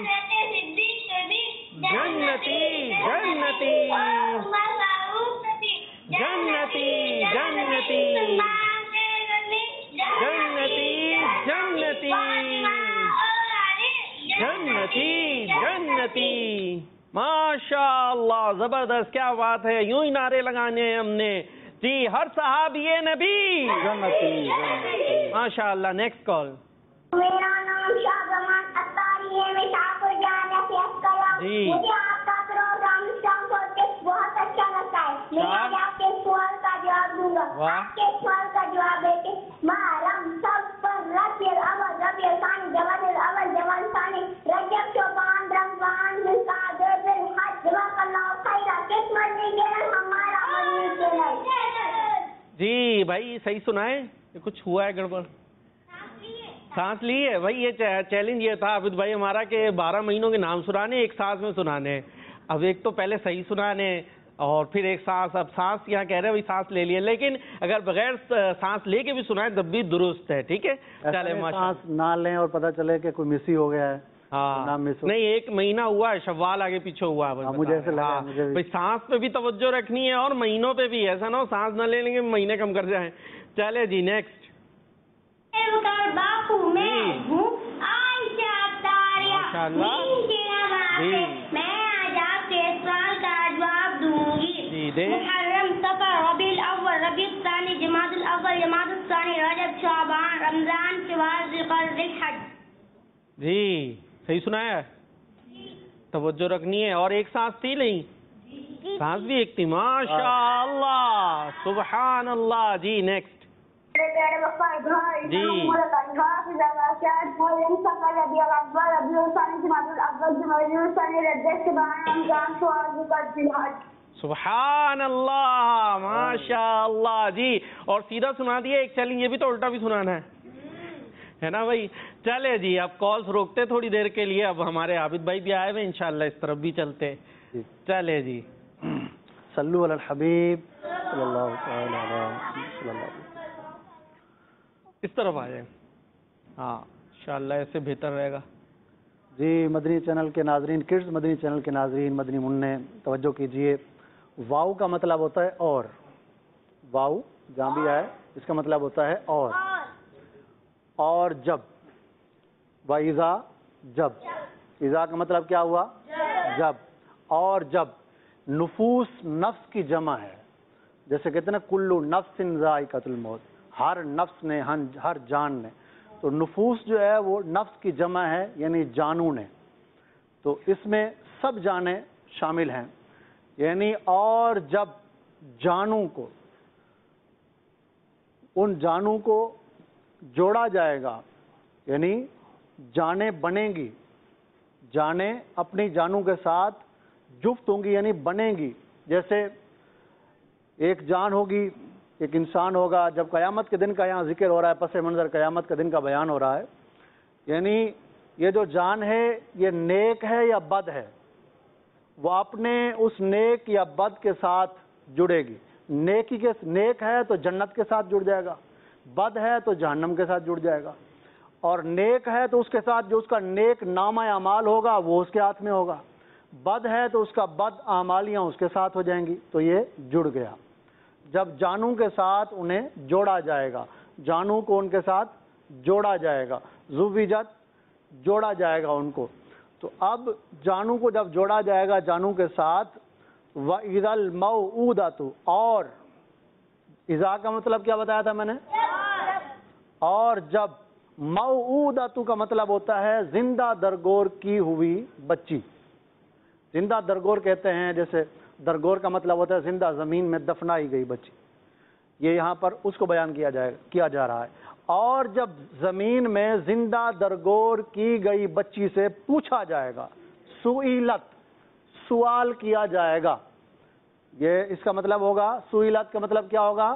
جنتی جنتی جنتی جنتی جنتی جنتی جنتی. ماشاء اللہ زبردست، کیا بات ہے. یوں ہی نعرے لگانے ہیں ہم نے. جی ہر صحابی نبی جنتی. ماشاء اللہ. Next call. میرا نام شاہزمان اتاری ہے، میں ٹھاکر جان نصیحت کر رہا ہوں. جی. مجھے آپ کا پروگرام بہت اچھا لگتا ہے. میں آج آپ کے سوال کا جواب دوں گا. آپ کے سوال کا جواب ہے کہ محرم صفر ربیع الاول ربیع الثانی جمادی الاول جمادی الثانی رجب شعبان رمضان ذوالقعدہ ذوالحج. جزاک اللہ خیرا. کس مدنی چینل؟ ہمارا مدنی چینل. جی بھائی صحیح سنا ہے؟ کچھ ہوا ہے گڑبڑ؟ سانس لی ہے بھائی. یہ چیلنج یہ تھا عابد بھائی ہمارا کہ 12 مہینوں کے نام سنانے ایک سانس میں سنانے. اب ایک تو پہلے صحیح سنانے اور پھر ایک سانس. اب سانس یہاں کہہ رہے ہیں سانس لے لیے، لیکن اگر بغیر سانس لے کے بھی سنائیں تب بھی درست ہے. ٹھیک ہے چلے. سانس نہ لیں اور پتہ چلے کہ کوئی مس ہی ہو گیا ہے. ہاں نہیں، 1 مہینہ ہوا ہے، شوال آگے پیچھے ہوا ہے. مجھے ایسے لگا بھائی سانس پہ بھی توجہ رکھنی ہے اور مہینوں پہ بھی. ایسا نہ ہو سانس نہ لے لیں گے مہینے کم کر جائیں. چلے جی نیکسٹ. باپو میں ہوں عائشہ ماشاء اللہ. جی میں آج آپ کے سوال کا جواب دوں گی. جی دے. محرم صفر ربیع الاول ربیع الثانی جمادی الاول جمادی الثانی رجب شعبان رمضان شوال ذوالقعدہ ذوالحج. جی صحیح سنایا ہے. توجہ رکھنی ہے. اور ایک سانس تھی نہیں؟ سانس بھی ایک تھی. ماشاء اللہ سبحان اللہ. جی نیکسٹ. جی سبحان اللہ ماشاء اللہ. جی اور سیدھا سنا دیا. ایک چیلنج یہ بھی تو الٹا بھی سنانا ہے نا بھائی. چلے جی اب کالز روکتے تھوڑی دیر کے لیے. اب ہمارے عابد بھائی بھی آئے ہوئے، انشاءاللہ اس طرف بھی چلتے. چلے جی. صلو علی الحبیب صلی اللہ تعالی علیہ. اس طرف آ جائیں. ہاں انشاءاللہ ایسے بہتر رہے گا. جی مدنی چینل کے ناظرین، کڈز مدنی چینل کے ناظرین، مدنی منع توجہ کیجئے. واؤ کا مطلب ہوتا ہے اور. واؤ جہاں بھی آئے اس کا مطلب ہوتا ہے اور جب. وَإِذَا جب. اذا کا مطلب کیا ہوا؟ جب. اور جب. نفوس نفس کی جمع ہے. جیسے کہتے ہیں نا کلو نفس ذائقۃ الموت، ہر نفس نے، ہر جان نے. تو نفوس جو ہے وہ نفس کی جمع ہے، یعنی جانوں نے. تو اس میں سب جانیں شامل ہیں. یعنی اور جب جانوں کو، ان جانوں کو جوڑا جائے گا، یعنی جانیں بنیں گی، جانیں اپنی جانوں کے ساتھ جفت ہوں گی، یعنی بنیں گی. جیسے ایک جان ہوگی، ایک انسان ہوگا. جب قیامت کے دن کا یہاں ذکر ہو رہا ہے, پس منظر قیامت کے دن کا بیان ہو رہا ہے, یعنی یہ جو جان ہے یہ نیک ہے یا بد ہے, وہ اپنے اس نیک یا بد کے ساتھ جڑے گی. نیک ہے تو جنت کے ساتھ جڑ جائے گا, بد ہے تو جہنم کے ساتھ جڑ جائے گا. اور نیک ہے تو اس کے ساتھ جو اس کا نیک نامہ اعمال ہوگا وہ اس کے ہاتھ میں ہوگا, بد ہے تو اس کا بد اعمالیاں اس کے ساتھ ہو جائیں گی. تو یہ جڑ گیا. جب جانوں کے ساتھ انہیں جوڑا جائے گا, جانوں کو ان کے ساتھ جوڑا جائے گا, زوجت جوڑا جائے گا ان کو. تو اب جانوں کو جب جوڑا جائے گا جانوں کے ساتھ, وَإِذَا الْمَوْءُودَةُ, اور اذا کا مطلب کیا بتایا تھا میں نے, اور جب موعودۃ کا مطلب ہوتا ہے زندہ درگور کی ہوئی بچی. زندہ درگور کہتے ہیں, جیسے درگور کا مطلب ہوتا ہے زندہ زمین میں دفنائی گئی بچی, یہ یہاں پر اس کو بیان کیا جا رہا ہے. اور جب زمین میں زندہ درگور کی گئی بچی سے پوچھا جائے گا, سئلت, سوال کیا جائے گا. یہ اس کا مطلب ہوگا, سئلت کا مطلب کیا ہوگا,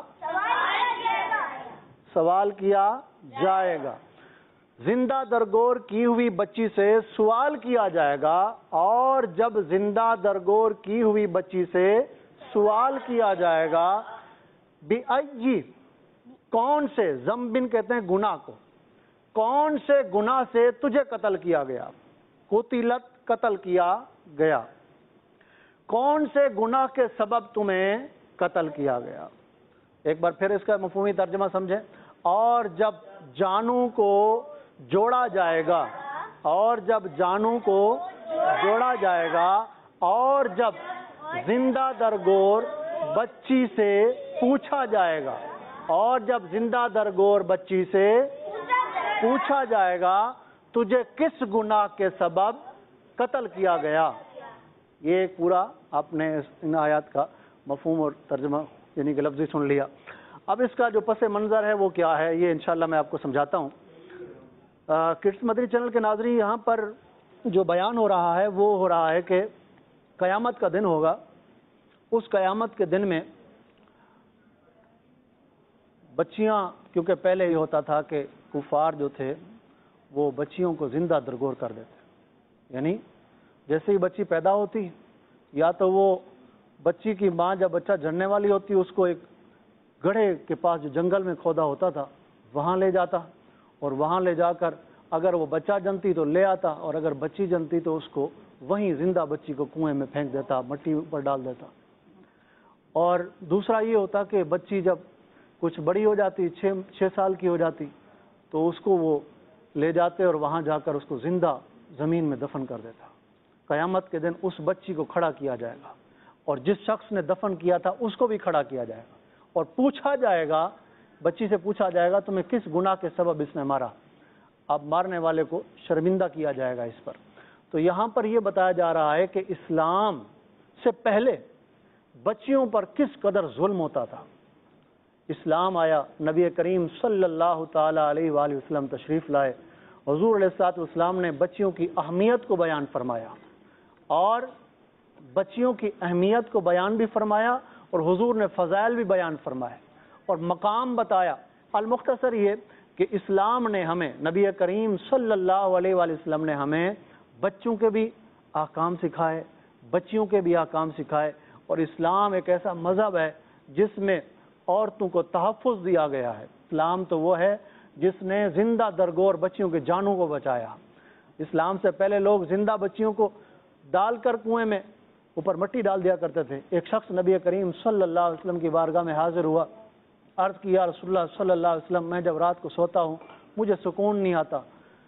سوال کیا جائے گا. زندہ درگور کی ہوئی بچی سے سوال کیا جائے گا. اور جب زندہ درگور کی ہوئی بچی سے سوال کیا جائے گا, بِأَيِّ, کون سے, ذنبن کہتے ہیں گناہ کو, کون سے گناہ سے تجھے قتل کیا گیا, قتلت قتل کیا گیا, کون سے گناہ کے سبب تمہیں قتل کیا گیا. ایک بار پھر اس کا مفہومی ترجمہ سمجھیں. اور جب جانوں کو جوڑا جائے گا, اور جب جانوں کو جوڑا جائے گا, اور جب زندہ درگور بچی سے پوچھا جائے گا, اور جب زندہ درگور بچی سے پوچھا جائے گا تجھے کس گناہ کے سبب قتل کیا گیا. یہ ایک پورا آپ نے ان آیات کا مفہوم اور ترجمہ یعنی کہ لفظی سن لیا. اب اس کا جو پس منظر ہے وہ کیا ہے, یہ انشاءاللہ میں آپ کو سمجھاتا ہوں. کڈس مدنی چینل کے ناظرین, یہاں پر جو بیان ہو رہا ہے وہ ہو رہا ہے کہ قیامت کا دن ہوگا. اس قیامت کے دن میں بچیاں, کیونکہ پہلے یہ ہوتا تھا کہ کفار جو تھے وہ بچیوں کو زندہ درگور کر دیتے, یعنی جیسے ہی بچی پیدا ہوتی, یا تو وہ بچی کی ماں جب بچہ جننے والی ہوتی اس کو ایک گڑھے کے پاس جو جنگل میں کھودا ہوتا تھا وہاں لے جاتا, اور وہاں لے جا کر اگر وہ بچہ جنتی تو لے آتا, اور اگر بچی جنتی تو اس کو وہیں زندہ بچی کو کنویں میں پھینک دیتا, مٹی پر ڈال دیتا. اور دوسرا یہ ہوتا کہ بچی جب کچھ بڑی ہو جاتی, 6 سال کی ہو جاتی, تو اس کو وہ لے جاتے اور وہاں جا کر اس کو زندہ زمین میں دفن کر دیتا. قیامت کے دن اس بچی کو کھڑا کیا جائے گا, اور جس شخص نے دفن کیا تھا اس کو بھی کھڑا کیا جائے گا, اور پوچھا جائے گا, بچی سے پوچھا جائے گا تمہیں کس گناہ کے سبب اس نے مارا. اب مارنے والے کو شرمندہ کیا جائے گا اس پر. تو یہاں پر یہ بتایا جا رہا ہے کہ اسلام سے پہلے بچیوں پر کس قدر ظلم ہوتا تھا. اسلام آیا, نبی کریم صلی اللہ تعالی علیہ وآلہ وسلم تشریف لائے, حضور علیہ الصلوۃ والسلام نے بچیوں کی اہمیت کو بیان فرمایا, اور بچیوں کی اہمیت کو بیان بھی فرمایا, اور حضور نے فضائل بھی بیان فرمائے اور مقام بتایا. المختصر یہ کہ اسلام نے ہمیں, نبی کریم صلی اللہ علیہ وآلہ وسلم نے ہمیں بچوں کے بھی احکام سکھائے, بچیوں کے بھی احکام سکھائے. اور اسلام ایک ایسا مذہب ہے جس میں عورتوں کو تحفظ دیا گیا ہے. اسلام تو وہ ہے جس نے زندہ درگور بچیوں کے جانوں کو بچایا. اسلام سے پہلے لوگ زندہ بچیوں کو ڈال کر کنویں میں اوپر مٹی ڈال دیا کرتے تھے. ایک شخص نبی کریم صلی اللہ علیہ وسلم کی بارگاہ میں حاضر ہوا, عرض کی یا رسول اللہ صلی اللہ علیہ وسلم, میں جب رات کو سوتا ہوں مجھے سکون نہیں آتا.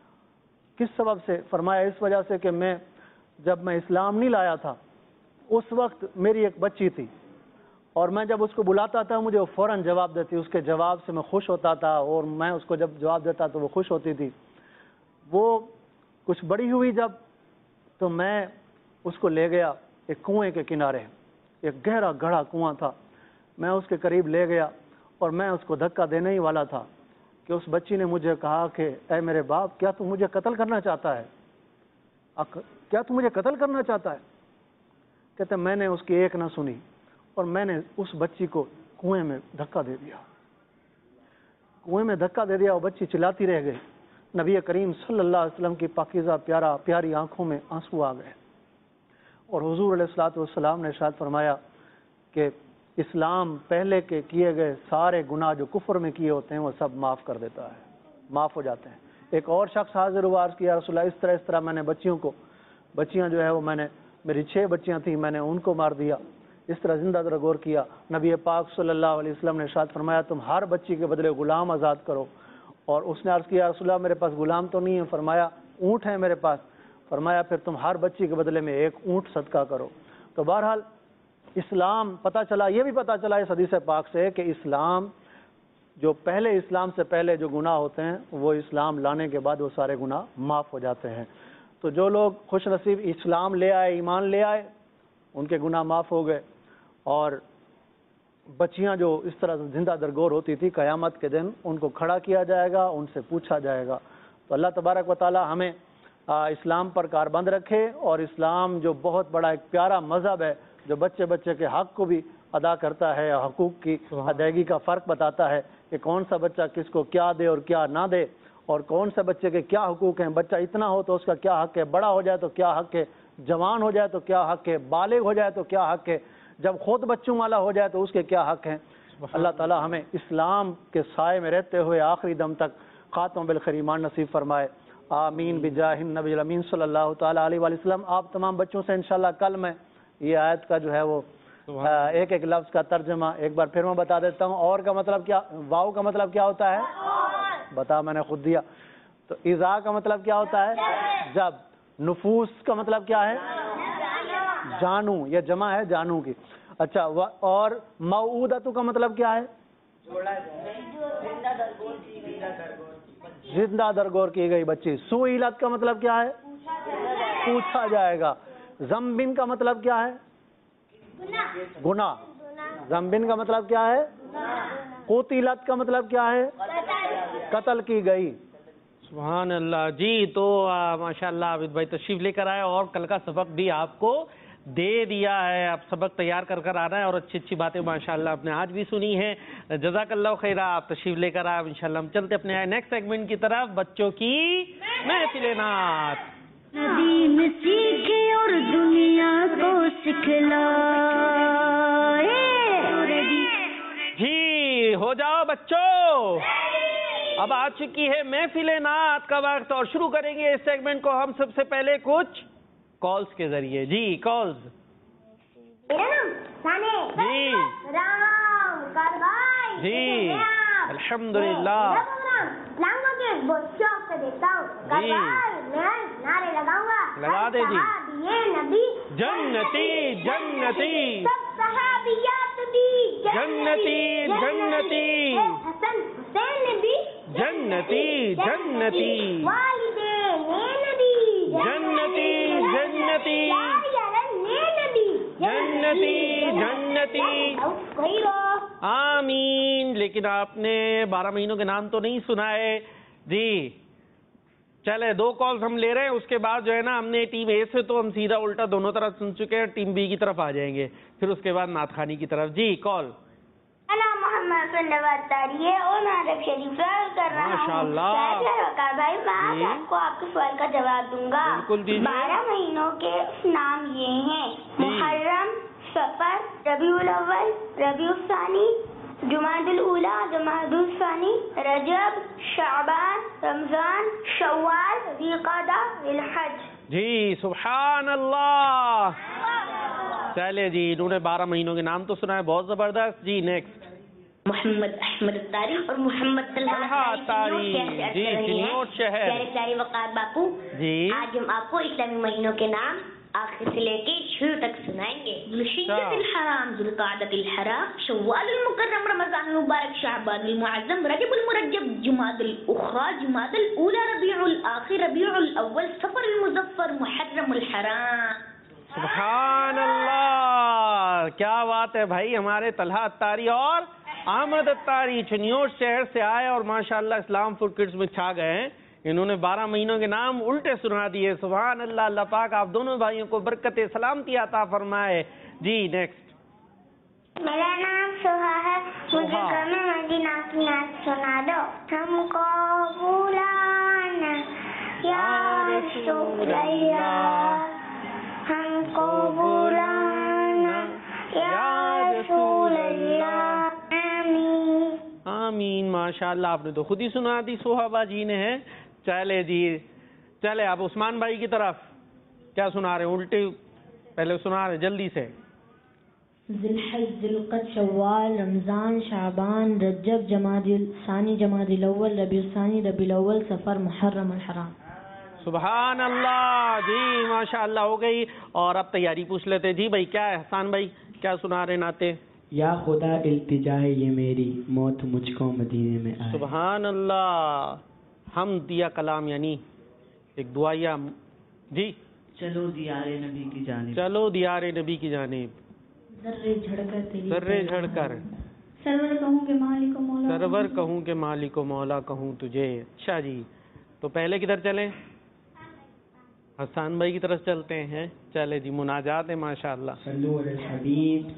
کس سبب سے؟ فرمایا اس وجہ سے کہ جب میں اسلام نہیں لایا تھا اس وقت میری ایک بچی تھی, اور میں جب اس کو بلاتا تھا مجھے وہ فوراً جواب دیتی, اس کے جواب سے میں خوش ہوتا تھا, اور میں اس کو جب جواب دیتا تو وہ خوش ہوتی تھی. وہ کچھ بڑی ہوئی جب, تو میں اس کو لے گیا ایک کنویں کے کنارے, ایک گہرا گڑھا کنواں تھا, میں اس کے قریب لے گیا, اور میں اس کو دھکا دینے ہی والا تھا کہ اس بچی نے مجھے کہا کہ اے میرے باپ, کیا تو مجھے قتل کرنا چاہتا ہے؟ کیا تو مجھے قتل کرنا چاہتا ہے؟ کہتے میں نے اس کی ایک نہ سنی, اور میں نے اس بچی کو कुएं में धक्का दे दिया। कुएं में धक्का दे दिया, वो बच्ची चिल्लाती रह गई। नबी करीम सल्लल्लाहु अलैहि वसल्लम की पाकीज़ा प्यारी आंखों में आंसू आ गए और हुजूर अलैहिस्सलातु वस्सलाम ने इरशाद फरमाया कि इस्लाम पहले के किए गए सारे गुनाह जो कुफ्र में किए होते हैं वो सब माफ़ कर देता है, माफ़ हो जाते हैं। एक और शख्स हाजिर हुआ, अर्ज़ किया रसूलुल्लाह इस तरह मैंने बच्चियां जो है वो मैंने, मेरी 6 बच्चियां थी, मैंने उनको मार दिया, इस तरह जिंदा दरगोर किया। नबी पाक सल्लल्लाहु अलैहि वसल्लम ने इरशाद फरमाया तुम हर बच्ची के बदले गुलाम आज़ाद करो। और उसने अर्ज़ किया रसूलुल्लाह मेरे पास गुलाम तो नहीं है, फरमाया ऊँट है मेरे पास, फरमाया फिर तुम हर बच्ची के बदले में 1 ऊँट सदका करो। तो बहरहाल इस्लाम पता चला, ये भी पता चला इस हदीस पाक से कि इस्लाम जो पहले इस्लाम से पहले जो गुनाह होते हैं वो इस्लाम लाने के बाद वो सारे गुनाह माफ़ हो जाते हैं। तो जो लोग खुश नसीब इस्लाम ले आए, ईमान ले आए, उनके गुनाह माफ़ हो गए। और बच्चियां जो इस तरह से जिंदा दरगोर होती थी, क़यामत के दिन उनको खड़ा किया जाएगा, उनसे पूछा जाएगा। तो अल्लाह तबारक व तआला हमें इस्लाम पर कारबंद रखे। और इस्लाम जो बहुत बड़ा एक प्यारा मज़हब है जो बच्चे के हक़ को भी अदा करता है, हकूक़ की अदायगी का फ़र्क बताता है कि कौन सा बच्चा किसको क्या दे और क्या ना दे, और कौन सा बच्चे के क्या हुकूक हैं। बच्चा इतना हो तो उसका क्या हक़ है, बड़ा हो जाए तो क्या हक़ है, जवान हो जाए तो क्या हक़ है, बालिग हो जाए तो क्या हक़ है, जब खुद बच्चों वाला हो जाए तो उसके क्या हक़ हैं। अल्लाह ताला हमें इस्लाम के साए में रहते हुए आखिरी दम तक खातम बिल खैर ईमान नसीब फरमाए। आमीन बिजाहिन नबी अमीन सल्लल्लाहु तआला अलैहि वसल्लम। आप तमाम बच्चों से इंशाल्लाह कल मैं ये आयत का जो है वो एक एक लफ्ज़ का तर्जमा एक बार फिर मैं बता देता हूँ। और का मतलब क्या, वाव का मतलब क्या होता है, बता मैंने खुद दिया। तो इज़ा का मतलब क्या होता है, जब। नुफूस का मतलब क्या है, जानू, ये जमा है जानू की। अच्छा, और मऊदतु का मतलब क्या है, जिंदा दरगोर की गई बच्ची। सुइलत का मतलब क्या है, पूछा जाएगा। ज़म्बिन का मतलब क्या है, गुनाह। ज़म्बिन का मतलब क्या है, कुतिलत का मतलब क्या है, कत्ल की गई। सुभान अल्लाह जी। तो माशाअल्लाह आबिद भाई तशरीफ लेकर आए और कल का सबक भी आपको दे दिया है। आप सबक तैयार कर आना है और अच्छी अच्छी बातें माशाअल्लाह आपने आज भी सुनी है। जज़ाकल्लाह खैरा, आप तशरीफ लेकर आए। इंशाअल्लाह हम चलते अपने नेक्स्ट सेगमेंट की तरफ, बच्चों की महफिल नात। नदी में सीखे और दुनिया को सिखलाए। जी हो जाओ बच्चों, अब आ चुकी है महफिल नात का वक्त और शुरू करेंगे इस सेगमेंट को हम सबसे पहले कुछ कॉल्स के जरिए। जी कॉल्स। जी जी अल्हम्दुलिल्लाह। नारे लगाऊंगा, लगा दे जी। नबी जन्नती जन्नती, सब सहाबियात भी जन्नती जन्नती, हसन हुसैन नबी जन्नती जन्नती, वालिदैन नबी जन्नती जन्नती, नबी जन्नती जन्नती। आमीन। लेकिन आपने 12 महीनों के नाम तो नहीं सुनाए जी। चले 2 कॉल्स हम ले रहे हैं, उसके बाद जो है ना हमने टीम ए से तो हम सीधा उल्टा दोनों तरफ सुन चुके हैं, टीम बी की तरफ आ जाएंगे, फिर उसके बाद नात खानी की तरफ। जी कॉल। मोहम्मद और मैं अरब शरीफ कर रहा हूँ। माशाअल्लाह भाई, मैं आज आपको आपके सवाल का जवाब दूंगा। बिल्कुल दीजिए। 12 महीनों के नाम ये हैं, मुहर्रम, सफर, रबीउल अव्वल, रबीउल सानी, जुमादुल ऊला, जुमादुल सानी, रजब, शाबान, रमजान, शव्वाल, ज़िलक़अदा, ज़िलहज। जी सुभान अल्लाह। चले जी, इन्होंने 12 महीनों के नाम तो सुना है, बहुत जबरदस्त। जी नेक्स्ट। मोहम्मद अहमद तारी और मोहम्मद तलहा तारी जी चिन्नौट शहर। प्यारे वक़ार बापू जी, आज हम आपको इस्लामी महीनों के नाम आखिर से लेके शुरू तक सुनाएंगे। ज़ुल्हिज्जतिल हराम, ज़ुल्क़अदतिल हराम, शव्वालुल मुकर्रम, रमज़ानुल मुबारक, शअबानुल मुअज़्ज़म, रजबुल मुरज्जब, जुमादुल उख़रा, जुमादुल ऊला, रबीउल आखिर, रबीउल अव्वल, सफ़रुल मुज़फ़्फ़र, मुहर्रमुल हराम। सुभान अल्लाह, क्या बात है भाई। हमारे तलहा अत्तारी और अहमद अत्तारी चिन्नौट शहर से आए और माशाअल्लाह इस्लाम फॉर किड्स में छा गए हैं। इन्होंने 12 महीनों के नाम उल्टे सुना दिए। सुभान अल्लाह। अल्लाह पाक आप दोनों भाइयों को बरकत सलामती अता फरमाए। जी नेक्स्ट। मेरा नाम सुहा है मुझे कलमे मदीना की नात सुना दो हमको बुलाना या रसूल अल्लाह हमको बुलाना या रसूल अल्लाह आमीन आमीन। माशाल्लाह, आपने तो खुद ही सुना दी, सोहाबा जी ने है। चले जी, चले आप उस्मान भाई की तरफ, क्या सुना रहे हैं? उल्टे पहले सुना रहे, जल्दी से। ज़िलहज, ज़िलक़द, शव्वाल, रमज़ान, शाबान, रजब, जमादिल सानी, जमादिल अव्वल, रबीउल सानी, रबीउल अव्वल, सफ़र, मुहर्रम और हराम। सुभान अल्लाह जी, माशाअल्लाह हो गई। और अब तैयारी पूछ लेते जी भाई, क्या है हसन भाई, क्या सुना रहे नाते? या खुदा इल्तिजा है ये मेरी, मौत मुझको मदीने में आए। सुभान अल्लाह। हम दिया कलाम यानी एक दुआया जी। चलो दियारे नबी की जानिब, चलो दियारे नबी की जानिब, ज़र्रे झड़कर तेरी सर्रे झड़कर सरवर कहूँ के मालिक व मौला सरवर कहूँ के मालिक व मौला कहूँ तुझे। अच्छा जी, तो पहले किधर चले? हसन भाई की तरफ चलते हैं। चले जी, मुनाजात है माशाअल्लाह। सल्लु अलल हबीब।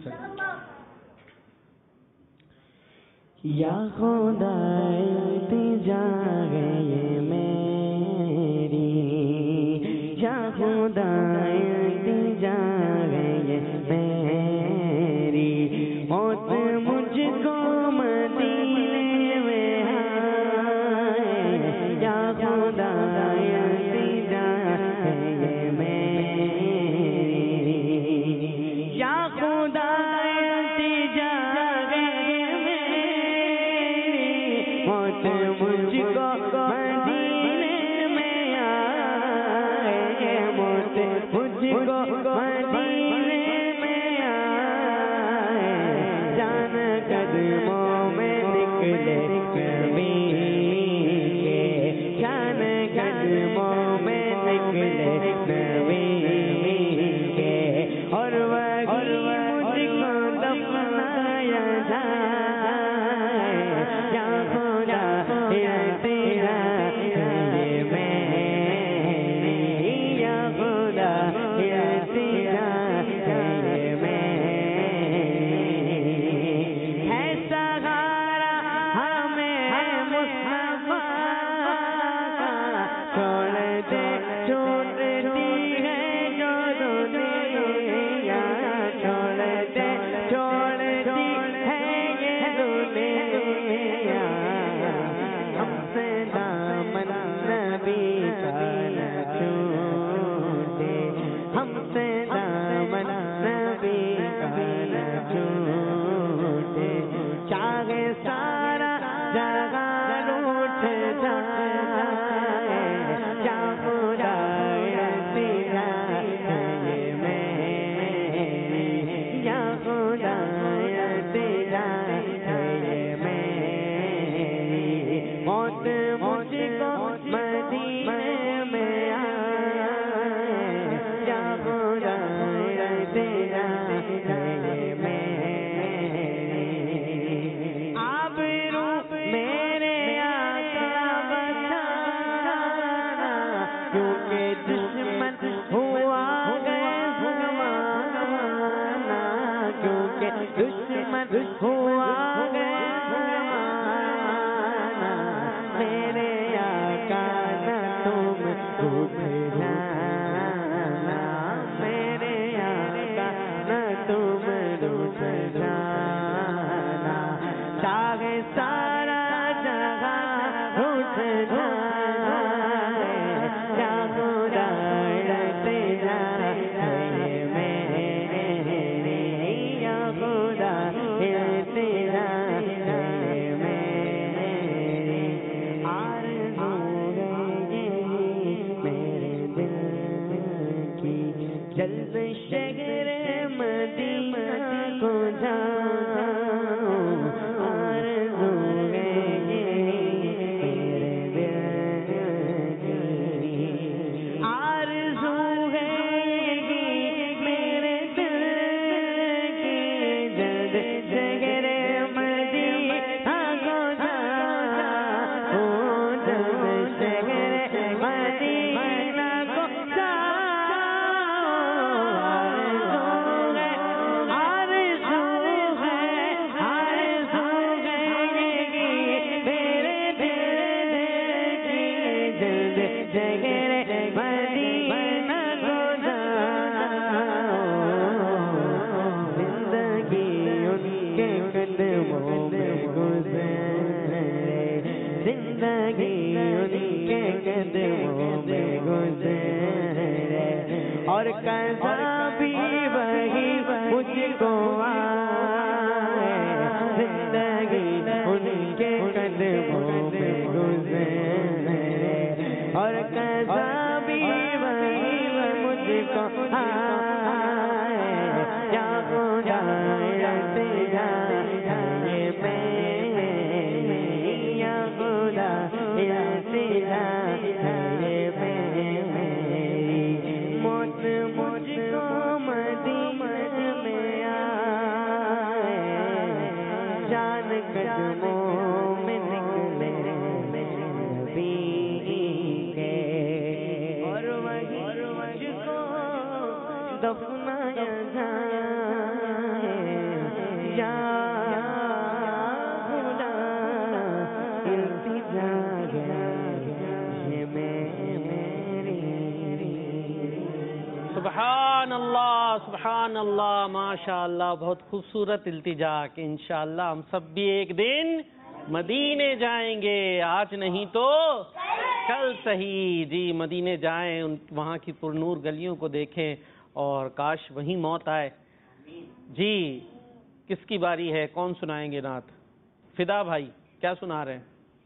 या खुदा इल्तिजा है ये मेरी, या खुदा इल्तिजा है ये मेरी, मौत मुझको मदीने में आए, या खुदा इल्तिजा है ये मेरी, या खुदा इल्तिजा है ये मेरी, मौत मुझको मदीने में आए, मौत मुझको मदीने में आए, जान कदमों में निकले कभी के, जान कदमों में निकले कभी के, और वही मुझको दफनाया जाए, या खुदा इल्तिजा है ये मेरी, या खुदा इल्तिजा है ये मेरी, है सहारा हमें मुस्तफा का, छोड़ती है जो दुनिया, छोड़ती है ये दुनिया, हमसे दामन नबी का न छूटे, हमसे दामन नबी का न छूटे, चाहे सारा जहान उठ जाए, या खुदा इल्तिजा है ये मेरी, या खुदा इल्तिजा है ये मेरी, मौत मुझको मदीने में आए, या खुदा इल्तिजा है ये मेरी, आबरू मेरे आका बचाना, क्योंकि दुश्मन हुआ गए जमाना, क्योंकि दुश्मन हुआ गए जमाना, मेरे आका न तुम रूठ जाना, मेरे आका न तुम रूठ जाना, चाहे सारा जहां रूठ जाए, या खुदा इल्तिजा है ये मेरी, या खुदा इल्तिजा है ये मेरी, आरज़ू है यही मेरे दिल की, जल्द शहर मदीना को जा قدموں میں نکلے نبی کے اور وہی مجھ کو دفنایا جائے یا خدا التجا یہ میری سبحان اللہ ماشاء اللہ، بہت خوبصورت التجا کہ انشاءاللہ ہم سب بھی ایک دن مدینے جائیں گے، آج نہیں تو کل صحیح جی مدینے جائیں، وہاں کی پرنور گلیوں کو دیکھیں اور کاش وہیں موت آئے۔ جی کس کی باری ہے، کون سنائیں گے نعت؟ فدا بھائی کیا سنا رہے ہیں؟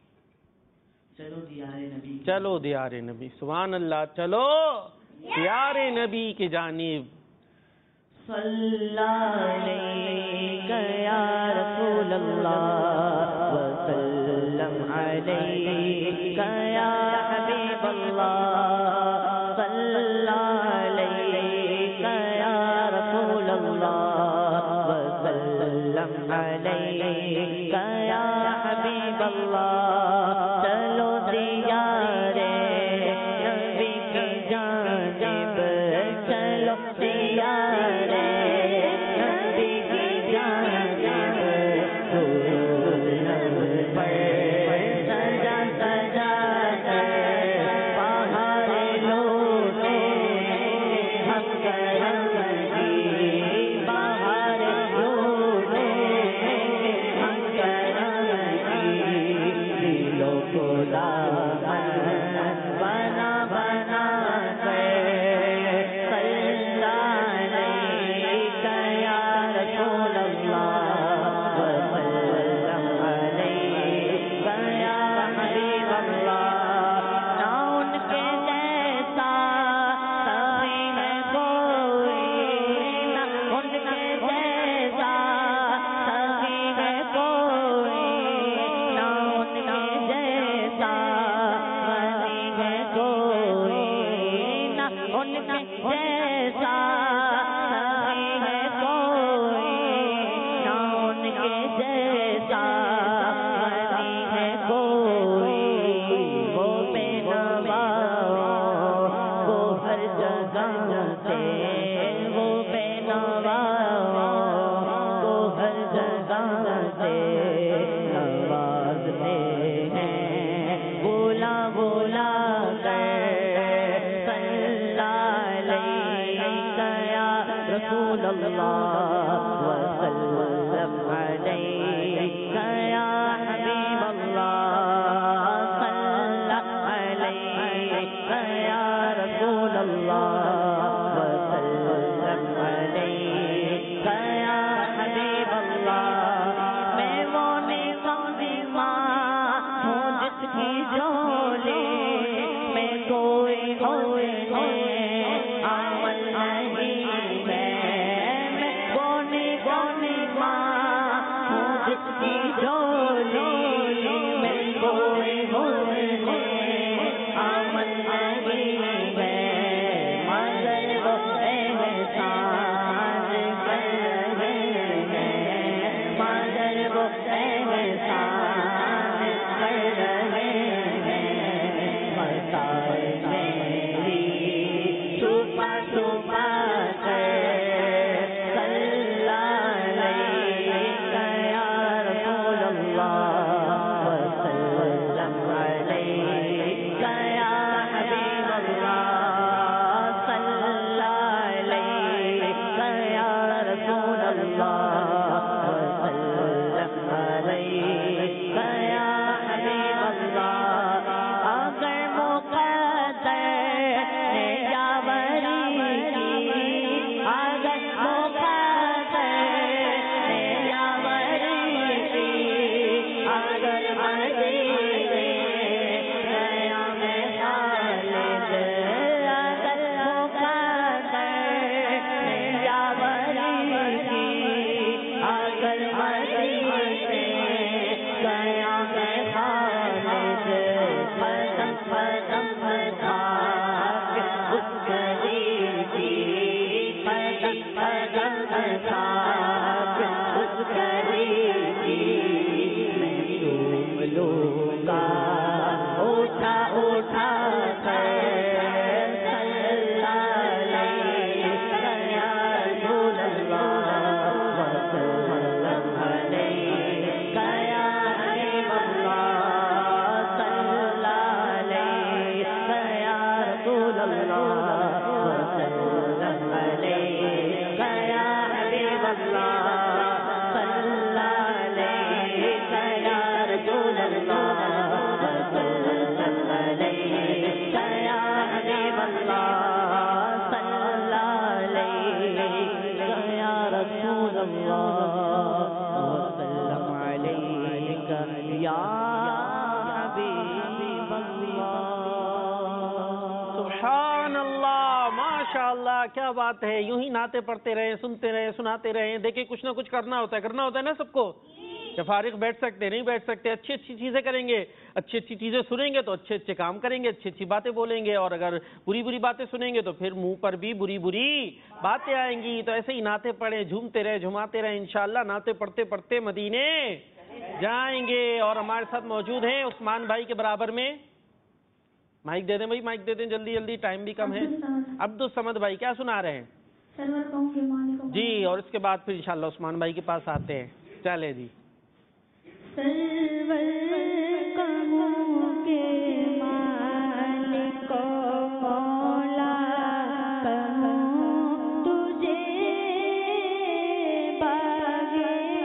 چلو دیار نبی، چلو دیار نبی، سبحان اللہ، چلو دیار نبی کی جانب۔ صلی علیک یا رسول اللہ وسلم علیک یا حبیب اللہ، صلی علیک یا رسول اللہ وسلم علیک یا حبیب اللہ، چلو دیار نبی کی جانب، چلو دیار نبی کی جانب، درود نب پر سجا سجا کر بہار لوٹے ہم کرم کی، بہار لوٹے ہم کرم کی، دلوں کو دامن بنا بنا کر صلی علیک یا رسول اللہ وسلم علیک یا حبیب اللہ، نہ ان کے جیسا سبھی ہے کوئی، نہ ان کے جیسا سبھی ہے کوئی، نہ ان کے جیسا سبھی ہے کوئی، نہ ان کے جیسا سبھی ہے کوئی، نہ ان کے جیسا سبھی ہے کوئی، وہ بے نوا کو ہر جگہ سے، وہ بے نوا کو ہر جگہ سے نوازتے ہیں، بولا بولا کر صلی علیک یا رسول اللہ وسلم علیک یا حبیب اللہ، صلی علیک یا رسول اللہ وسلم علیک یا حبیب اللہ، میں وہ نظام ہوں جس کی جھولی میں کوئی ہوئے عمل نہیں ہے، میں گونے گونے ماں ہوں جس کی جھولی میں کوئی ہوئے عمل نہیں ہے، مگر وہ احسان کر رہے ہیں، مگر وہ احسان کر رہے ہیں، متائے میری چھپا چھپا کر صلی علیک یا رسول اللہ وسلم علیک یا حبیب اللہ، صلی علیک یا رسول اللہ وسلم علیک وسلم علیک یا حبیب اللہ. سبحان اللہ، ماشاء اللہ، کیا بات ہے. یوں ہی نعتیں پڑھتے رہیں، سنتے رہیں، سناتے رہیں. دیکھیں کچھ نہ کچھ کرنا ہوتا ہے نا سب کو. کہ فارغ بیٹھ سکتے نہیں بیٹھ سکتے. اچھی اچھی چیزیں کریں گے، اچھی اچھی چیزیں سنیں گے تو اچھے اچھے کام کریں گے، اچھی اچھی باتیں بولیں گے. اور اگر بری بری باتیں سنیں گے تو پھر منہ پر بھی بری بری باتیں آئیں گی. تو ایسے ہی نعتیں پڑھیں، جھومتے رہے، جھماتے رہے. انشاءاللہ نعتیں پڑھتے پڑھتے مدینے جائیں گے. اور ہمارے ساتھ موجود ہیں عثمان بھائی کے برابر میں. مائک دے دیں بھائی، مائک دے دیں جلدی جلدی، ٹائم بھی کم ہے. عبدالصمد بھائی کیا سنا رہے ہیں جی؟ اور اس کے بعد پھر انشاءاللہ عثمان بھائی کے پاس آتے ہیں. چلے جی. سرور کہوں کے مالک مولا کہوں تجھے باغ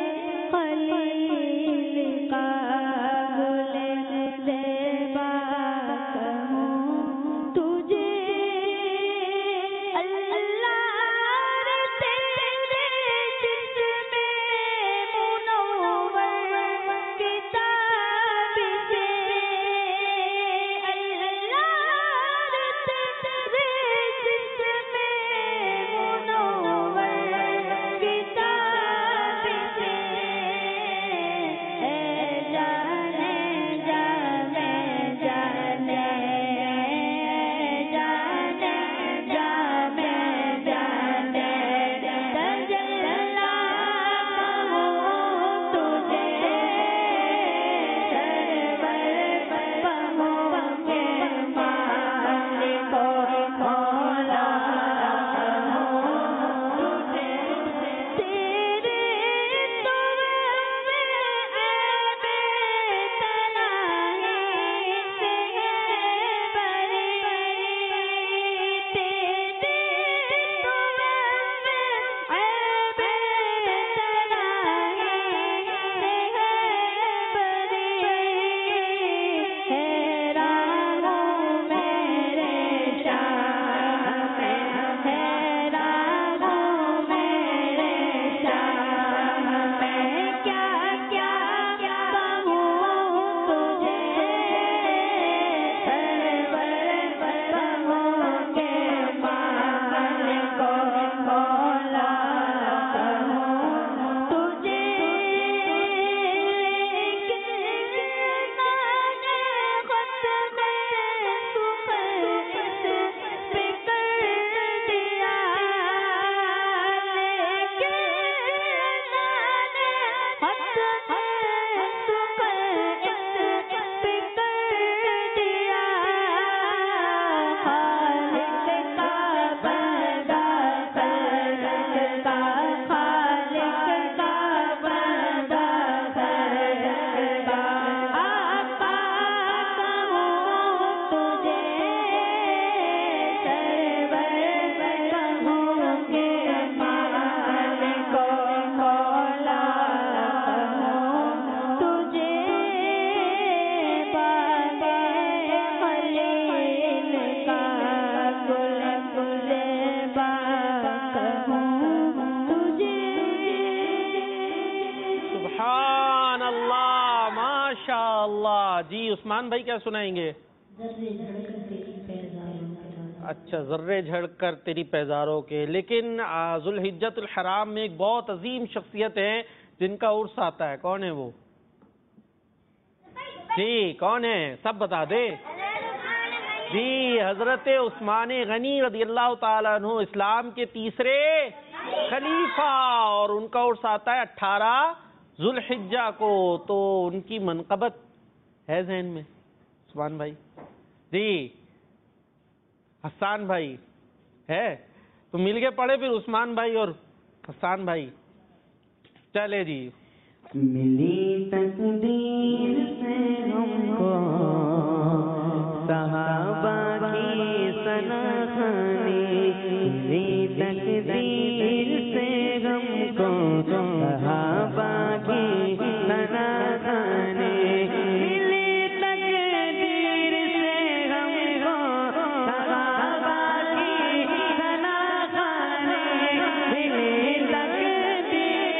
خلیل کا گل زیبا کہوں تجھے اللہ تیرے جسم منور کتاب سے اللہ تیرے جسم منور کتاب سے جانے جانے جانے جانے جانے جانے تجلا کہوں تجھے سبحان اللہ، ماشاء اللہ. جی عثمان بھائی کیا سنائیں گے؟ اچھا، ذرے جھڑ کر تیری پیزاروں کے. لیکن ذوالحجۃ الحرام میں ایک بہت عظیم شخصیت ہے جن کا عرس آتا ہے. کون ہے وہ؟ جی کون ہے؟ سب بتا دے. جی حضرت عثمان غنی رضی اللہ تعالیٰ عنہ، اسلام کے تیسرے خلیفہ، اور ان کا عرس آتا ہے 18 ذوالحجہ کو. تو ان کی منقبت ہے ذہن میں عثمان بھائی؟ جی حسان بھائی ہے تو مل کے پڑھے پھر عثمان بھائی اور حسان بھائی. چلے جی. ملی تقدیر سے ہم کو صحابہ کی سناخانی، ملی تقدیر سے ہم کو صحابہ کی سناخانی، ملی تقدیر سے ہم کو صحابہ کی سناخانی، ملی تقدیر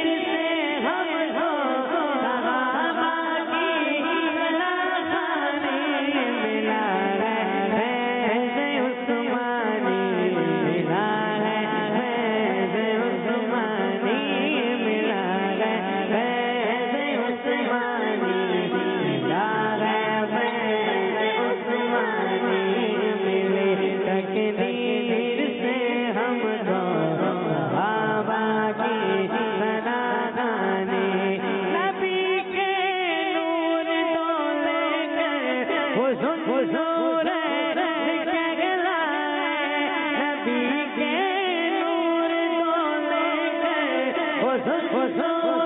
خدا